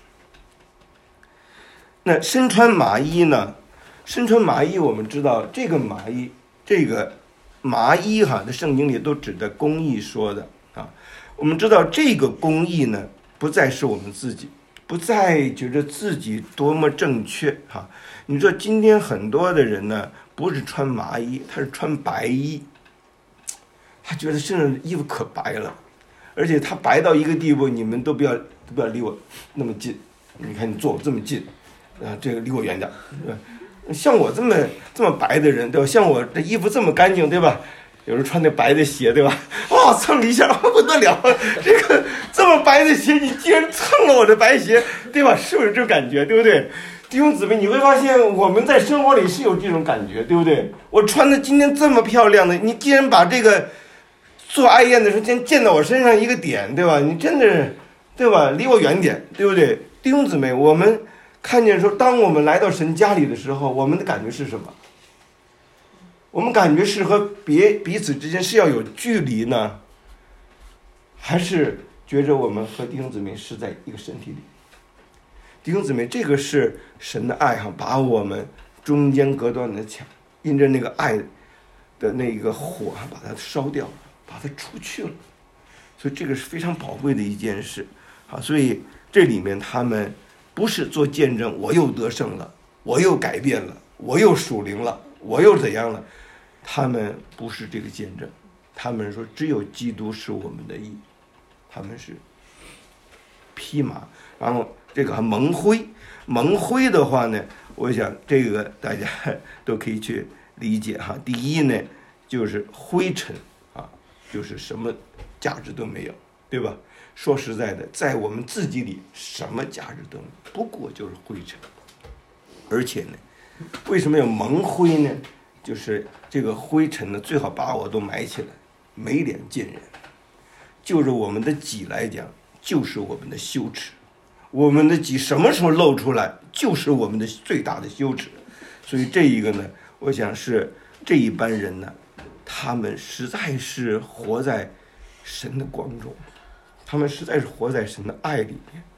那身穿麻衣呢？身穿麻衣我们知道这个麻衣这个麻衣哈在圣经里都指的公义说的啊。我们知道这个公义呢不再是我们自己，不再觉得自己多么正确哈。你说今天很多的人呢，不是穿麻衣，他是穿白衣，他觉得身上的衣服可白了，而且他白到一个地步，你们都不要都不要离我那么近。你看你坐我这么近，啊，这个离我远点，对吧？像我这么这么白的人，对吧？像我这衣服这么干净，对吧？有人穿那白的鞋，对吧？哇，蹭一下不得了，这个这么白的鞋，你竟然蹭了我的白鞋，对吧？是不是这种感觉，对不对？弟兄姊妹，你会发现我们在生活里是有这种感觉，对不对？我穿的今天这么漂亮的，你竟然把这个做爱宴的时候竟然溅到我身上一个点，对吧？你真的是，对吧？离我远点，对不对？弟兄姊妹，我们看见说，当我们来到神家里的时候，我们的感觉是什么？我们感觉是和别彼此之间是要有距离呢，还是觉着我们和弟兄姊妹是在一个身体里？弟兄姊妹，这个是神的爱哈，把我们中间隔断的墙，因着那个爱的那个火，把它烧掉了，把它除去了。所以这个是非常宝贵的一件事啊。所以这里面他们不是做见证，我又得胜了，我又改变了，我又属灵了，我又怎样了？他们不是这个见证，他们说只有基督是我们的义，他们是披麻，然后这个还蒙灰，蒙灰的话呢，我想这个大家都可以去理解哈。第一呢，就是灰尘啊，就是什么价值都没有，对吧？说实在的，在我们自己里什么价值都没有，不过就是灰尘。而且呢，为什么要蒙灰呢？就是这个灰尘呢，最好把我都埋起来，没脸见人。就是我们的己来讲，就是我们的羞耻。我们的己什么时候露出来，就是我们的最大的羞耻。所以这一个呢，我想是这一班人呢，他们实在是活在神的光中，他们实在是活在神的爱里面。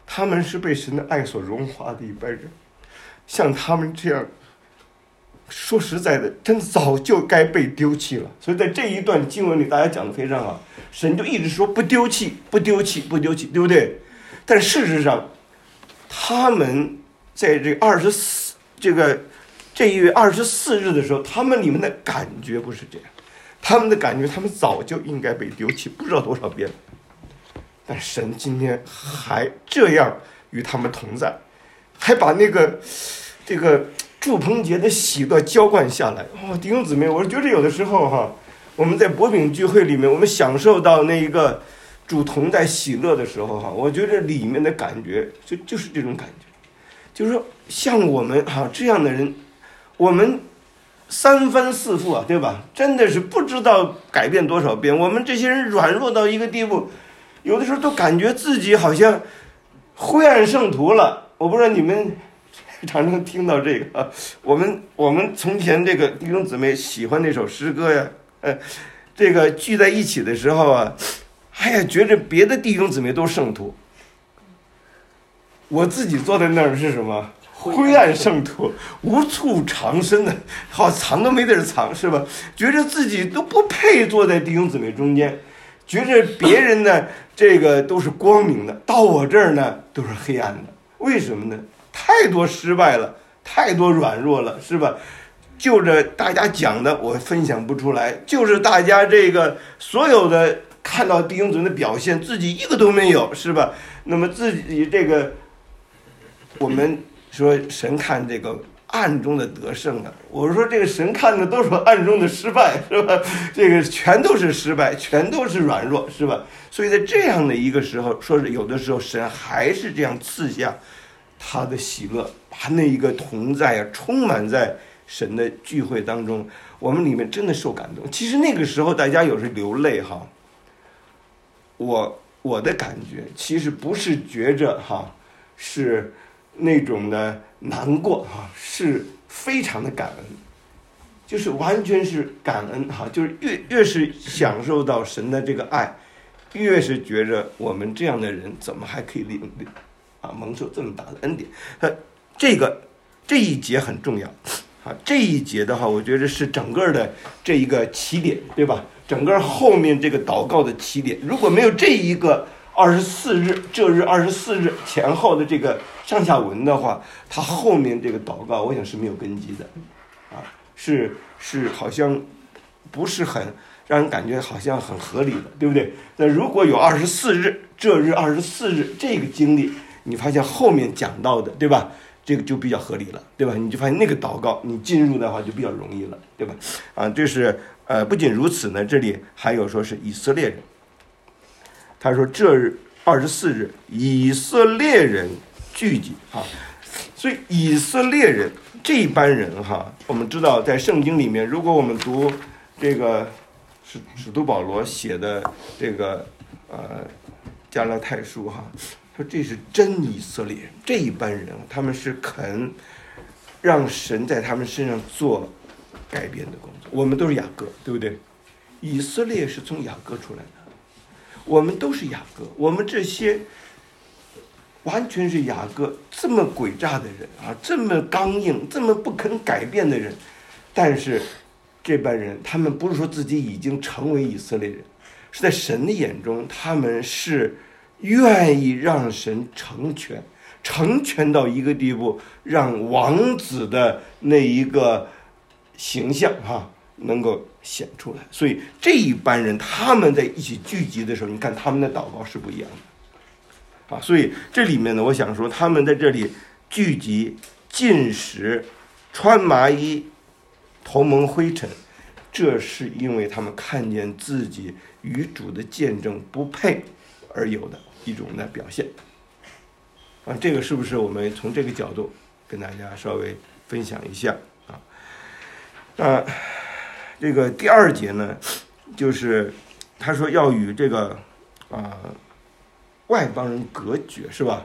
他们是被神的爱所融化的一般人。像他们这样，说实在的，真早就该被丢弃了。所以在这一段经文里，大家讲的非常好，神就一直说不丢弃，不丢弃，不丢弃，对不对？但事实上，他们在这二十四这个这一月二十四日的时候，他们里面的感觉不是这样，他们的感觉，他们早就应该被丢弃，不知道多少遍。但神今天还这样与他们同在，还把那个这个祝棚节的喜乐浇灌下来。哦，弟兄姊妹，我觉得有的时候哈，我们在薄饼聚会里面，我们享受到那一个主同在喜乐的时候哈，我觉得里面的感觉就就是这种感觉，就是说像我们哈这样的人，我们三番四复啊，对吧？真的是不知道改变多少遍。我们这些人软弱到一个地步，有的时候都感觉自己好像灰暗圣徒了。我不知道你们常常听到这个啊，我们我们从前这个弟兄姊妹喜欢那首诗歌呀，呃，这个聚在一起的时候啊，哎呀，觉着别的弟兄姊妹都是圣徒，我自己坐在那儿是什么？灰暗圣徒，无处藏身的，好藏都没地儿藏，是吧？觉着自己都不配坐在弟兄姊妹中间，觉着别人呢这个都是光明的，到我这儿呢都是黑暗的。为什么呢？太多失败了，太多软弱了，是吧？就着大家讲的我分享不出来，就是大家这个所有的看到弟兄姊妹的表现，自己一个都没有，是吧？那么自己这个我们说神看这个暗中的得胜啊，我说这个神看的都是暗中的失败，是吧？这个全都是失败，全都是软弱，是吧？所以在这样的一个时候，说是有的时候神还是这样赐下他的喜乐，把那一个同在啊充满在神的聚会当中，我们里面真的受感动。其实那个时候大家有时流泪哈，我我的感觉其实不是觉着哈是那种的难过哈，是非常的感恩，就是完全是感恩哈，就是越越是享受到神的这个爱，越是觉着我们这样的人怎么还可以领啊蒙受这么大的恩典。呃，这个这一节很重要啊，这一节的话，我觉得是整个的这一个起点，对吧？整个后面这个祷告的起点，如果没有这一个二十四日这日二十四日前后的这个上下文的话，它后面这个祷告，我想是没有根基的，啊，是是好像不是很让人感觉好像很合理的，对不对？那如果有二十四日这日二十四日这个经历，你发现后面讲到的，对吧？这个就比较合理了，对吧？你就发现那个祷告你进入的话就比较容易了，对吧？啊，这是呃，不仅如此呢，这里还有说是以色列人，他说这日二十四日以色列人聚集啊，所以以色列人这班人哈，我们知道在圣经里面，如果我们读这个使使徒保罗写的这个呃加拉太书哈，说这是真以色列人，这一班人他们是肯让神在他们身上做改变的工作。我们都是雅各，对不对？以色列是从雅各出来的，我们都是雅各，我们这些完全是雅各这么诡诈的人啊，这么刚硬，这么不肯改变的人。但是这班人他们不是说自己已经成为以色列人，是在神的眼中他们是愿意让神成全，成全到一个地步，让王子的那一个形象哈、啊、能够显出来。所以这一班人他们在一起聚集的时候，你看他们的祷告是不一样的啊。所以这里面呢，我想说他们在这里聚集进食穿麻衣头蒙灰尘，这是因为他们看见自己与主的见证不配而有的一种的表现啊。这个是不是我们从这个角度跟大家稍微分享一下啊？那这个第二节呢，就是他说要与这个啊、呃、外邦人隔绝，是吧？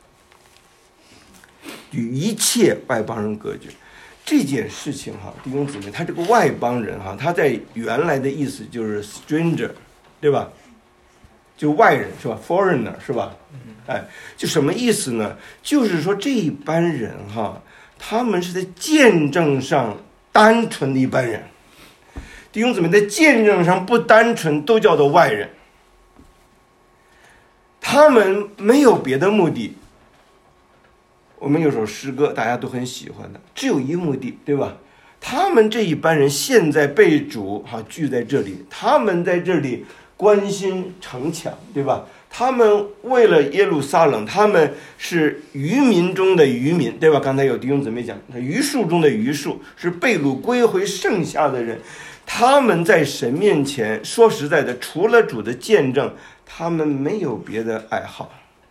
与一切外邦人隔绝。这件事情哈，弟兄姊妹，他这个外邦人哈，他在原来的意思就是 stranger， 对吧？就外人是吧 ？foreigner 是吧？ 哎，就什么意思呢？就是说这一班人哈，他们是在见证上单纯的一班人，弟兄姊妹，在见证上不单纯，都叫做外人。他们没有别的目的。我们有首诗歌大家都很喜欢的，只有一目的，对吧？他们这一班人现在被主哈聚在这里，他们在这里关心城墙，对吧？他们为了耶路撒冷，他们是渔民中的渔民，对吧？刚才有弟兄姊妹讲，余数中的余数，是被掳归回剩下的人。他们在神面前，说实在的，除了主的见证，他们没有别的爱好。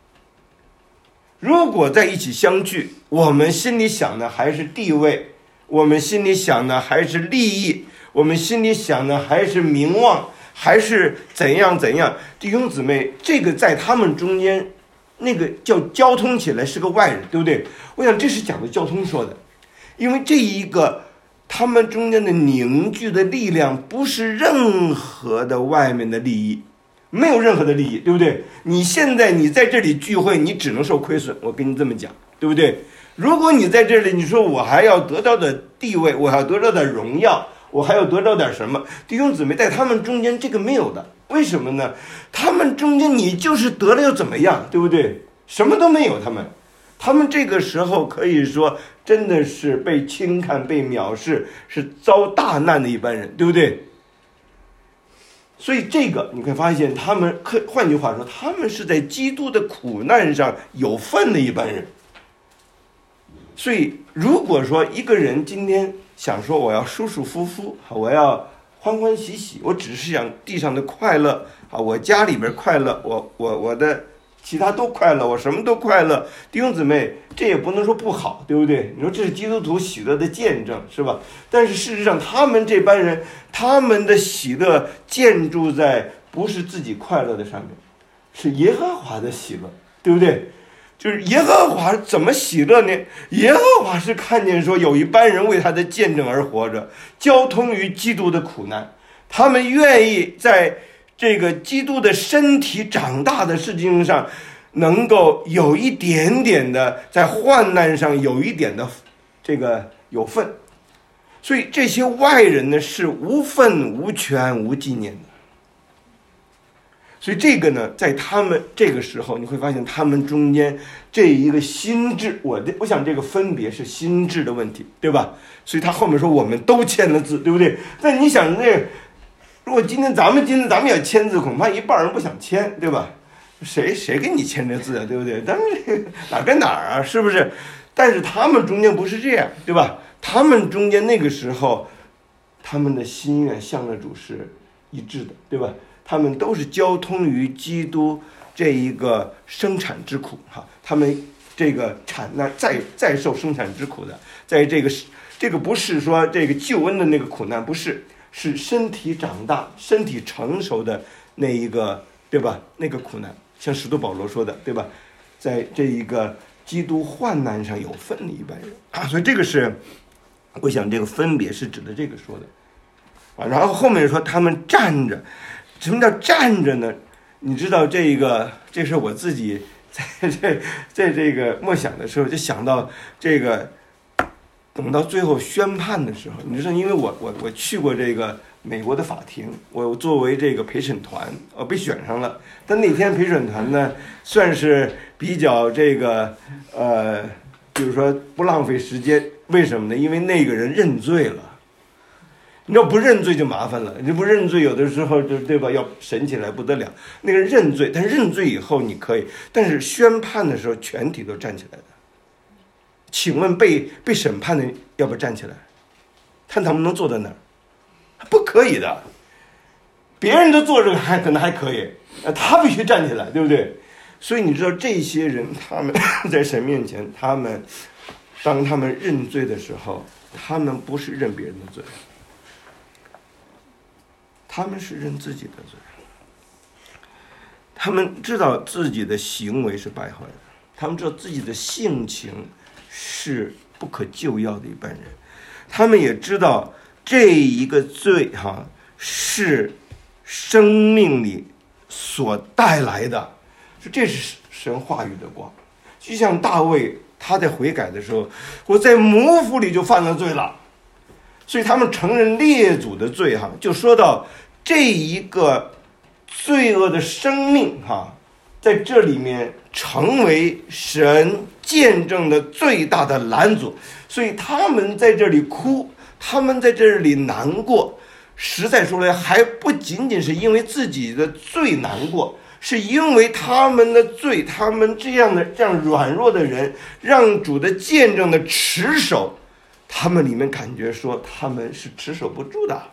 如果在一起相聚，我们心里想的还是地位，我们心里想的还是利益，我们心里想的还是名望，还是怎样怎样。弟兄姊妹，这个在他们中间，那个叫交通起来是个外人，对不对？我想这是讲的交通说的，因为这一个他们中间的凝聚的力量，不是任何的外面的利益，没有任何的利益，对不对？你现在你在这里聚会，你只能受亏损，我跟你这么讲，对不对？如果你在这里，你说我还要得到的地位，我还要得到的荣耀，我还要得到点什么？弟兄姊妹，在他们中间这个没有的，为什么呢？他们中间你就是得了又怎么样，对不对？什么都没有，他们，他们这个时候可以说真的是被轻看、被藐视，是遭大难的一般人，对不对？所以这个你可以发现，他们换句话说，他们是在基督的苦难上有份的一般人。所以如果说一个人今天想说我要舒舒服服，我要欢欢喜喜，我只是想地上的快乐啊，我家里边快乐，我我我的其他都快乐，我什么都快乐。弟兄姊妹，这也不能说不好，对不对？你说这是基督徒喜乐的见证，是吧？但是事实上，他们这班人，他们的喜乐建筑在不是自己快乐的上面，是耶和华的喜乐，对不对？就是耶和华怎么喜乐呢？耶和华是看见说有一班人为他的见证而活着，交通于基督的苦难，他们愿意在这个基督的身体长大的事情上，能够有一点点的在患难上有一点的这个有份。所以这些外人呢是无份无权无纪念的。所以这个呢，在他们这个时候，你会发现他们中间这一个心智，我的我想这个分别是心智的问题，对吧？所以他后面说我们都签了字，对不对？那你想那个，如果今天咱们今天咱们要签字，恐怕一半人不想签，对吧？谁谁给你签这字啊，对不对？咱们哪跟哪儿啊，是不是？但是他们中间不是这样，对吧？他们中间那个时候，他们的心愿向着主是一致的，对吧？他们都是交通于基督这一个生产之苦哈，他们这个产难再再受生产之苦的，在这个这个不是说这个救恩的那个苦难，不是，是身体长大、身体成熟的那一个，对吧？那个苦难，像使徒保罗说的，对吧？在这一个基督患难上有份的一般人啊，所以这个是，我想这个分别是指的这个说的啊，然后后面说他们站着。什么叫站着呢？你知道这个，这是我自己在这在这个默想的时候就想到这个，等到最后宣判的时候，你知道，因为我我我去过这个美国的法庭，我作为这个陪审团，我被选上了。但那天陪审团呢，算是比较这个呃，比如说不浪费时间，为什么呢？因为那个人认罪了。你要不认罪就麻烦了，你不认罪有的时候就对吧，要审起来不得了。那个人认罪，但认罪以后你可以，但是宣判的时候全体都站起来的。请问被被审判的要不要站起来？看他们能坐在哪儿？不可以的。别人都坐着还可能还可以，他必须站起来，对不对？所以你知道这些人他们在神面前，他们当他们认罪的时候，他们不是认别人的罪。他们是认自己的罪，他们知道自己的行为是败坏的，他们知道自己的性情是不可救药的一般人，他们也知道这一个罪哈是生命里所带来的，这是神话语的光。就像大卫他在悔改的时候，我在母腹里就犯了罪了，所以他们承认列祖的罪哈，就说到这一个罪恶的生命哈，在这里面成为神见证的最大的拦阻，所以他们在这里哭，他们在这里难过，实在说来还不仅仅是因为自己的罪难过，是因为他们的罪，他们这样的这样软弱的人，让主的见证的持守，他们里面感觉说他们是持守不住的。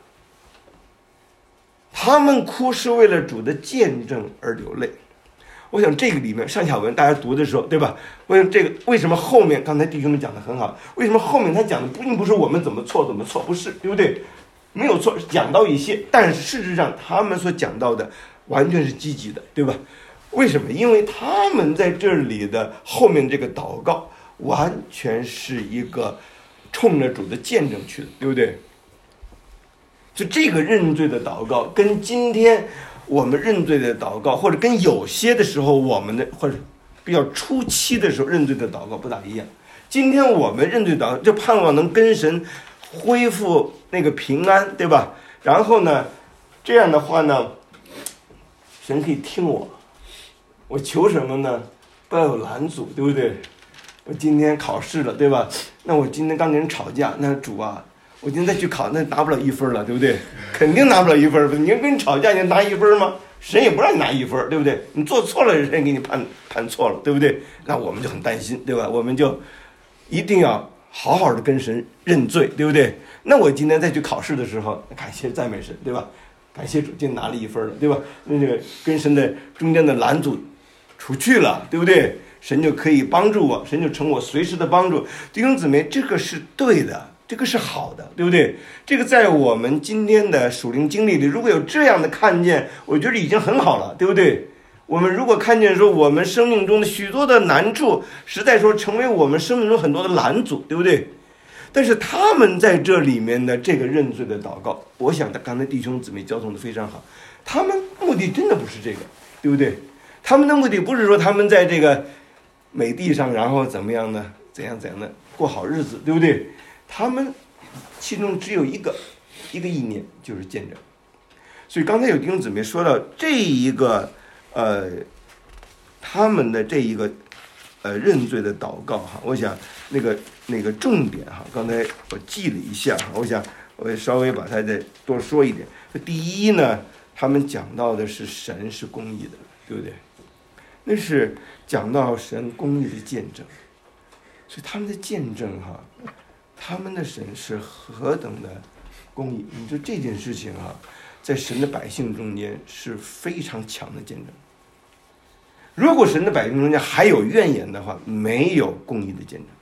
他们哭是为了主的见证而流泪。我想这个里面上下文大家读的时候，对吧？我想这个为什么后面刚才弟兄们讲的很好，为什么后面他讲的并不是我们怎么错怎么错，不是，对不对？没有错，讲到一些，但是事实上他们所讲到的完全是积极的，对吧？为什么？因为他们在这里的后面这个祷告完全是一个冲着主的见证去的，对不对？就这个认罪的祷告跟今天我们认罪的祷告，或者跟有些的时候我们的或者比较初期的时候认罪的祷告不大一样。今天我们认罪祷告就盼望能跟神恢复那个平安，对吧？然后呢，这样的话呢，神可以听我，我求什么呢？不要有拦阻，对不对？我今天考试了，对吧？那我今天刚跟人吵架，那主啊，我今天再去考，那拿不了一分了，对不对？肯定拿不了一分。你跟人吵架，你拿一分吗？神也不让你拿一分，对不对？你做错了，人给你判判错了，对不对？那我们就很担心，对吧？我们就一定要好好的跟神认罪，对不对？那我今天再去考试的时候，感谢赞美神，对吧？感谢主，今天拿了一分了，对吧？那个跟神的中间的拦阻除去了，对不对？神就可以帮助我，神就成我随时的帮助。弟兄姊妹，这个是对的，这个是好的，对不对？这个在我们今天的属灵经历里，如果有这样的看见，我觉得已经很好了，对不对？我们如果看见说我们生命中的许多的难处，实在说成为我们生命中很多的拦阻，对不对？但是他们在这里面的这个认罪的祷告，我想刚才弟兄姊妹交通的非常好，他们目的真的不是这个，对不对？他们的目的不是说他们在这个美地上，然后怎么样呢？怎样怎样的过好日子，对不对？他们其中只有一个一个意念，就是见证。所以刚才有弟兄姊妹说到这一个呃，他们的这一个呃认罪的祷告哈，我想那个那个重点哈，刚才我记了一下哈，我想我稍微把它再多说一点。第一呢，他们讲到的是神是公义的，对不对？那是讲到神公义的见证，所以他们的见证哈，他们的神是何等的公义。你说这件事情哈，在神的百姓中间是非常强的见证。如果神的百姓中间还有怨言的话，没有公义的见证。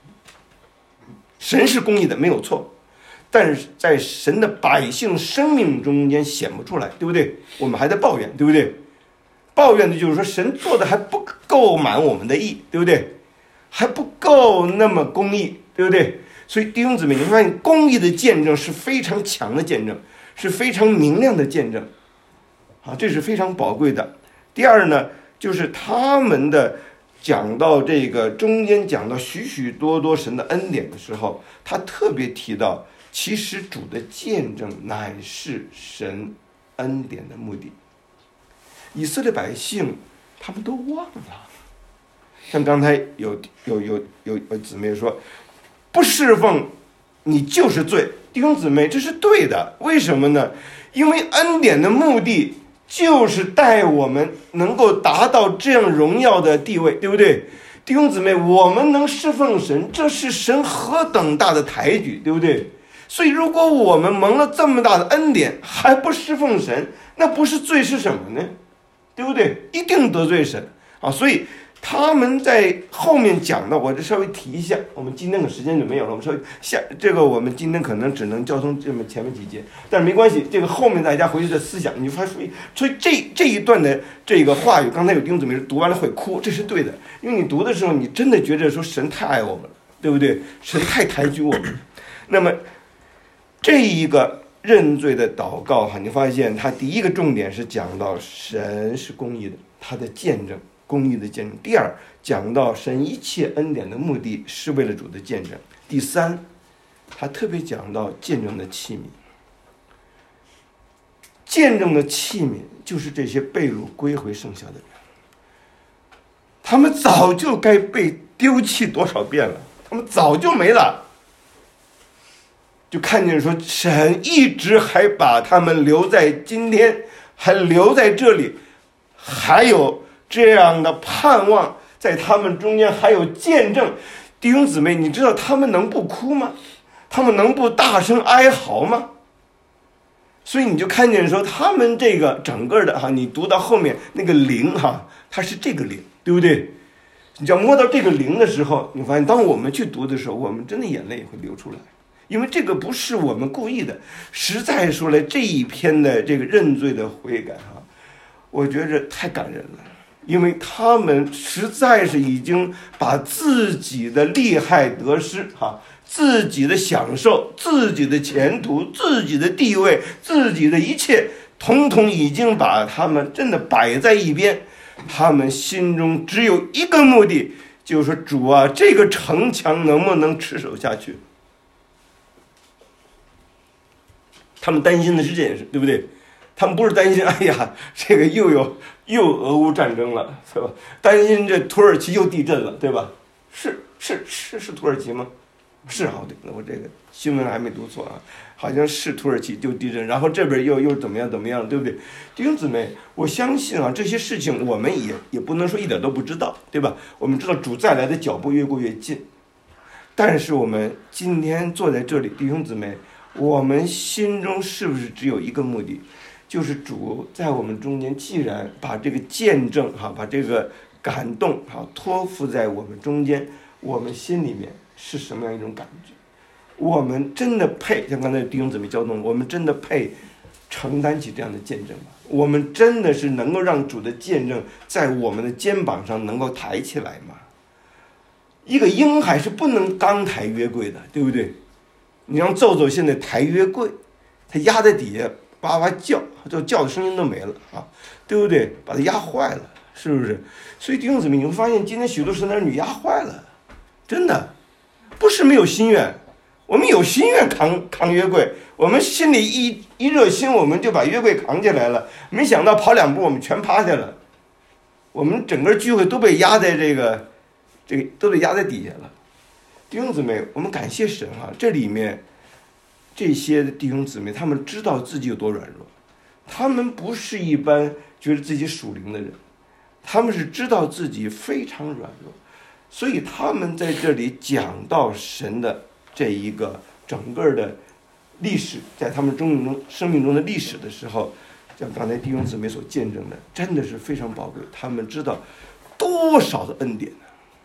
神是公义的，没有错，但是在神的百姓生命中间显不出来，对不对？我们还在抱怨，对不对？抱怨的就是说神做的还不够满我们的义，对不对？还不够那么公义，对不对？所以弟兄姊妹，你会发现公义的见证是非常强的见证，是非常明亮的见证，啊，这是非常宝贵的。第二呢，就是他们的讲到这个中间讲到许许多多神的恩典的时候，他特别提到，其实主的见证乃是神恩典的目的。以色列百姓他们都忘了，像刚才有有有有有姊妹说，不侍奉你就是罪。弟兄姊妹，这是对的，为什么呢？因为恩典的目的就是带我们能够达到这样荣耀的地位，对不对？弟兄姊妹，我们能侍奉神，这是神何等大的抬举，对不对？所以如果我们蒙了这么大的恩典还不侍奉神，那不是罪是什么呢？对不对？一定得罪神啊！所以他们在后面讲的，我就稍微提一下。我们今天的时间就没有了，我们稍微下这个，我们今天可能只能交通这么前面几节，但是没关系，这个后面大家回去的思想，你发现，所以这这一段的这个话语，刚才有弟兄姊妹读完了会哭，这是对的，因为你读的时候，你真的觉得说神太爱我们了，对不对？神太抬举我们。那么这一个认罪的祷告哈，你发现他第一个重点是讲到神是公义的，他的见证公义的见证。第二，讲到神一切恩典的目的是为了主的见证。第三，他特别讲到见证的器皿。见证的器皿就是这些被掳归回剩下的人，他们早就该被丢弃多少遍了，他们早就没了。就看见说神一直还把他们留在今天，还留在这里，还有这样的盼望，在他们中间还有见证。弟兄姊妹，你知道他们能不哭吗？他们能不大声哀嚎吗？所以你就看见说他们这个整个的哈，你读到后面那个灵哈，它是这个灵，对不对？你只要摸到这个灵的时候，你发现当我们去读的时候，我们真的眼泪也会流出来，因为这个不是我们故意的。实在说来，这一篇的这个认罪的悔改哈，我觉着太感人了，因为他们实在是已经把自己的利害得失哈，自己的享受、自己的前途、自己的地位、自己的一切，统统已经把他们真的摆在一边。他们心中只有一个目的，就是说主啊，这个城墙能不能持守下去？他们担心的是这件事，对不对？他们不是担心，哎呀，这个又有又俄乌战争了，对吧？担心这土耳其又地震了，对吧？是是是是土耳其吗？是好的，我这个新闻还没读错啊，好像是土耳其就地震，然后这边又又怎么样怎么样，对不对？弟兄姊妹，我相信啊，这些事情我们也也不能说一点都不知道，对吧？我们知道主再来的脚步越过越近，但是我们今天坐在这里，弟兄姊妹，我们心中是不是只有一个目的，就是主在我们中间，既然把这个见证哈，把这个感动哈托付在我们中间，我们心里面是什么样一种感觉？我们真的配，像刚才弟兄姊妹交通，我们真的配承担起这样的见证吗？我们真的是能够让主的见证在我们的肩膀上能够抬起来吗？一个婴孩是不能刚抬约柜的，对不对？你让揍揍现在抬约柜，他压在底下哇哇叫，就叫的声音都没了啊，对不对？把他压坏了，是不是？所以弟兄姊妹，你会发现今天许多神男女压坏了，真的不是没有心愿，我们有心愿扛扛约柜，我们心里一一热心，我们就把约柜扛起来了。没想到跑两步，我们全趴下了，我们整个聚会都被压在这个这个都被压在底下了。弟兄姊妹，我们感谢神啊！这里面这些弟兄姊妹，他们知道自己有多软弱，他们不是一般觉得自己属灵的人，他们是知道自己非常软弱，所以他们在这里讲到神的这一个整个的历史，在他们中中生命中的历史的时候，像刚才弟兄姊妹所见证的，真的是非常宝贵。他们知道多少的恩典呢？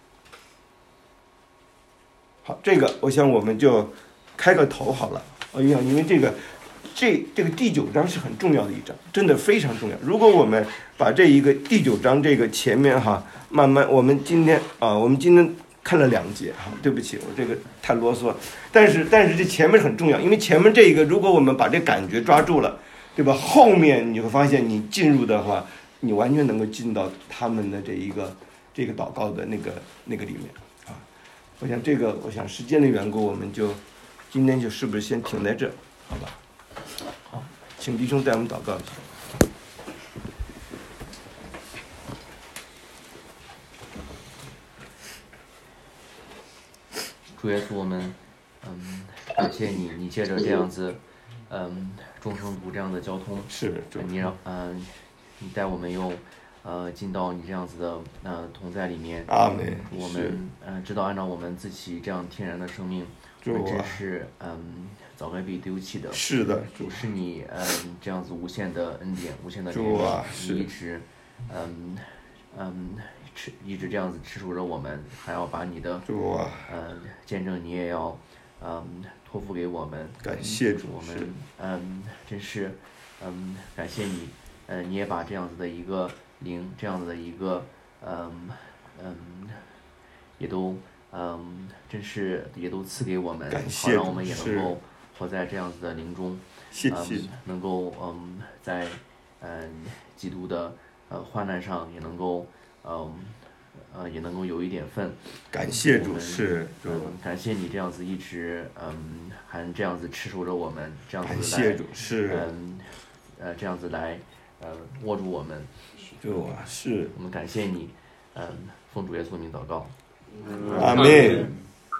好，这个我想我们就开个头好了。我想，因为这个这这个第九章是很重要的一章，真的非常重要。如果我们把这一个第九章这个前面哈，慢慢我们今天啊，我们今天看了两节哈，对不起，我这个太啰嗦了。但是但是这前面很重要，因为前面这一个，如果我们把这感觉抓住了，对吧？后面你会发现，你进入的话，你完全能够进到他们的这一个这个祷告的那个那个里面啊。我想这个，我想时间的缘故，我们就今天就是不是先停在这，好吧？好，请弟兄带我们祷告一下。 主耶稣，我们嗯感谢你，你借着这样子嗯众生读这样的交通， 是你让嗯你带我们用呃进到你这样子的呃同在里面。 阿门。 我们呃知道按照我们自己这样天然的生命，我们真是嗯早该被丢弃的。 是的， 主是你嗯这样子无限的恩典，无限的主啊， 你一直嗯嗯。吃一直这样子吃住着我们，还要把你的主啊， 呃见证你也要嗯托付给我们。 感谢主， 我们嗯真是嗯感谢你，呃你也把这样子的一个灵，这样子的一个嗯嗯也都嗯真是也都赐给我们，好让我们也能够活在这样子的灵中， 谢谢， 嗯、能够嗯在嗯基督的呃患难上也能够。 嗯呃也能够有一点份。 感谢主， 我们是嗯，感谢你这样子一直嗯还这样子持守着我们，这样子来感谢主，是嗯呃这样子来呃握住我们。 主啊，是我们感谢你，嗯，奉主耶稣名祷告。 阿门。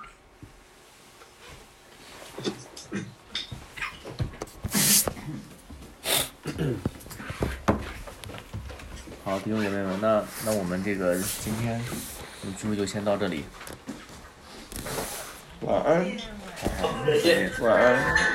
好，弟兄姐妹们，那那我们这个今天聚会就先到这里。 晚安。 好好，再见。 晚安。